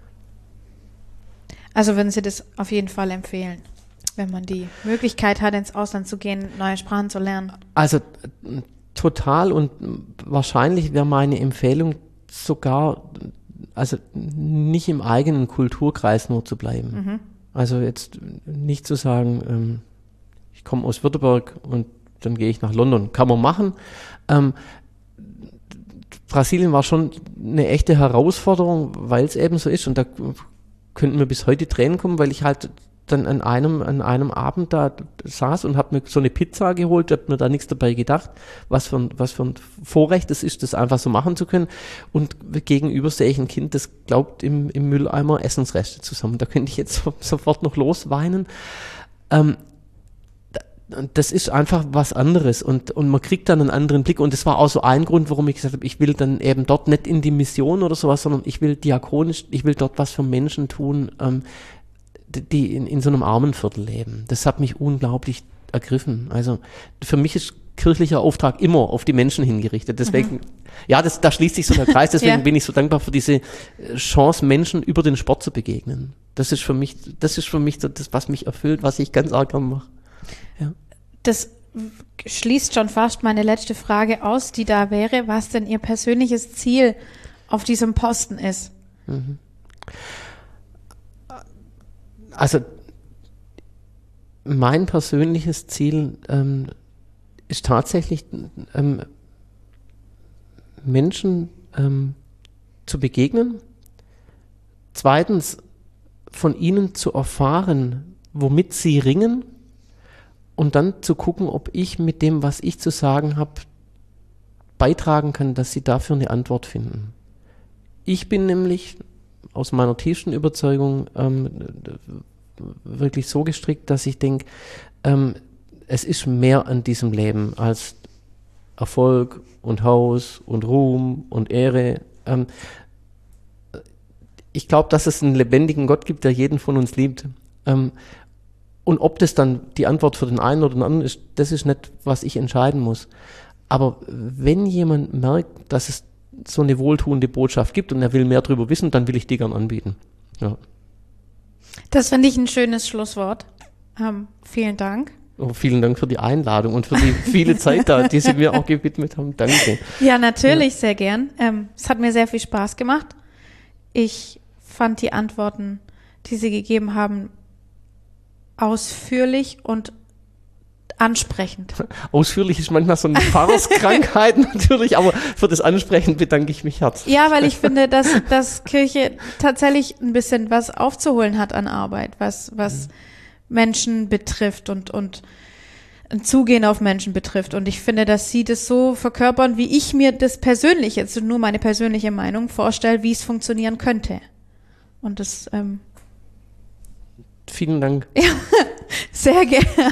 Speaker 2: Also würden Sie das auf jeden Fall empfehlen, wenn man die Möglichkeit hat, ins Ausland zu gehen, neue Sprachen zu lernen?
Speaker 3: Also total und wahrscheinlich wäre meine Empfehlung sogar, also nicht im eigenen Kulturkreis nur zu bleiben. Mhm. Also jetzt nicht zu sagen, ähm, ich komme aus Württemberg und dann gehe ich nach London. Kann man machen. Ähm, Brasilien war schon eine echte Herausforderung, weil es eben so ist und da könnten mir bis heute Tränen kommen, weil ich halt dann an einem, an einem Abend da saß und habe mir so eine Pizza geholt, habe mir da nichts dabei gedacht, was für ein, was für ein Vorrecht es ist, das einfach so machen zu können. Und gegenüber sehe ich ein Kind, das glaubt, im, im Mülleimer Essensreste zusammen. Da könnte ich jetzt so, sofort noch losweinen. Ähm, das ist einfach was anderes und, und man kriegt dann einen anderen Blick und das war auch so ein Grund, warum ich gesagt habe, ich will dann eben dort nicht in die Mission oder sowas, sondern ich will diakonisch, ich will dort was für Menschen tun, ähm, die in, in so einem Armenviertel leben. Das hat mich unglaublich ergriffen. Also für mich ist kirchlicher Auftrag immer auf die Menschen hingerichtet. Deswegen, mhm. ja, das, da schließt sich so der Kreis, deswegen ja. bin ich so dankbar für diese Chance, Menschen über den Sport zu begegnen. Das ist für mich, das ist für mich so das, was mich erfüllt, was ich ganz arg gern mache. Ja.
Speaker 2: Das schließt schon fast meine letzte Frage aus, die da wäre, was denn Ihr persönliches Ziel auf diesem Posten ist.
Speaker 3: Mhm. Also mein persönliches Ziel ähm, ist tatsächlich, ähm, Menschen ähm, zu begegnen. Zweitens, von ihnen zu erfahren, womit sie ringen. Und dann zu gucken, ob ich mit dem, was ich zu sagen habe, beitragen kann, dass sie dafür eine Antwort finden. Ich bin nämlich aus meiner tiefsten Überzeugung ähm, wirklich so gestrickt, dass ich denke, ähm, es ist mehr an diesem Leben als Erfolg und Haus und Ruhm und Ehre. Ähm, ich glaube, dass es einen lebendigen Gott gibt, der jeden von uns liebt. Ähm, Und ob das dann die Antwort für den einen oder den anderen ist, das ist nicht, was ich entscheiden muss. Aber wenn jemand merkt, dass es so eine wohltuende Botschaft gibt und er will mehr darüber wissen, dann will ich die gern anbieten. Ja.
Speaker 2: Das finde ich ein schönes Schlusswort. Ähm, vielen Dank.
Speaker 3: Oh, vielen Dank für die Einladung und für die viele Zeit da, die Sie mir auch gewidmet haben. Danke.
Speaker 2: Ja, natürlich, ja. Sehr gern. Ähm, es hat mir sehr viel Spaß gemacht. Ich fand die Antworten, die Sie gegeben haben, ausführlich und ansprechend.
Speaker 3: Ausführlich ist manchmal so eine Pfarrerskrankheit natürlich, aber für das Ansprechen bedanke ich mich herzlich.
Speaker 2: Ja, weil ich finde, dass, dass Kirche tatsächlich ein bisschen was aufzuholen hat an Arbeit, was, was mhm. Menschen betrifft und, und ein Zugehen auf Menschen betrifft. Und ich finde, dass Sie das so verkörpern, wie ich mir das persönlich, jetzt nur meine persönliche Meinung, vorstelle, wie es funktionieren könnte. Und das ähm,
Speaker 3: vielen Dank.
Speaker 2: Ja, sehr gerne.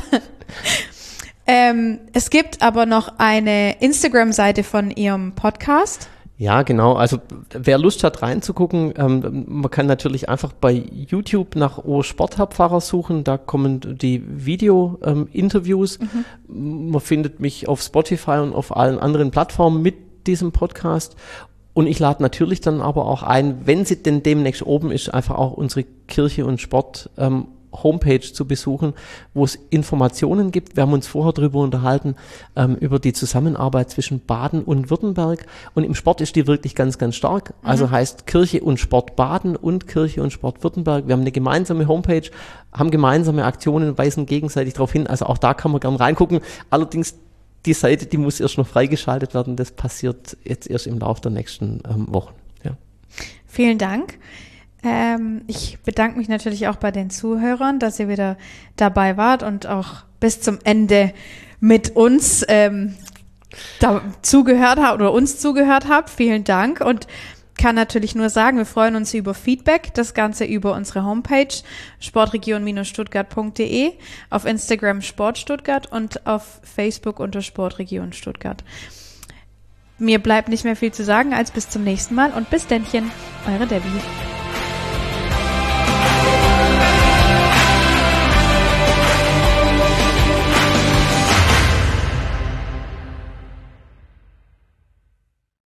Speaker 2: ähm, es gibt aber noch eine Instagram-Seite von Ihrem Podcast.
Speaker 3: Ja, genau. Also wer Lust hat reinzugucken, ähm, man kann natürlich einfach bei YouTube nach O Sportherpfarrer suchen. Da kommen die Video-Interviews. Mhm. Man findet mich auf Spotify und auf allen anderen Plattformen mit diesem Podcast. Und ich lade natürlich dann aber auch ein, wenn sie denn demnächst oben ist, einfach auch unsere Kirche und Sport ähm, Homepage zu besuchen, wo es Informationen gibt. Wir haben uns vorher darüber unterhalten, ähm, über die Zusammenarbeit zwischen Baden und Württemberg. Und im Sport ist die wirklich ganz, ganz stark. Mhm. Also heißt Kirche und Sport Baden und Kirche und Sport Württemberg. Wir haben eine gemeinsame Homepage, haben gemeinsame Aktionen, weisen gegenseitig darauf hin. Also auch da kann man gern reingucken. Allerdings die Seite, die muss erst noch freigeschaltet werden. Das passiert jetzt erst im Laufe der nächsten ähm, Wochen. Ja.
Speaker 2: Vielen Dank. Ähm, ich bedanke mich natürlich auch bei den Zuhörern, dass ihr wieder dabei wart und auch bis zum Ende mit uns ähm, da zugehört habt oder uns zugehört habt. Vielen Dank und kann natürlich nur sagen, wir freuen uns über Feedback, das Ganze über unsere Homepage sportregion Stuttgart punkt de, auf Instagram Sport Stuttgart und auf Facebook unter Sportregion Stuttgart. Mir bleibt nicht mehr viel zu sagen als bis zum nächsten Mal und bis dennchen, eure Debbie.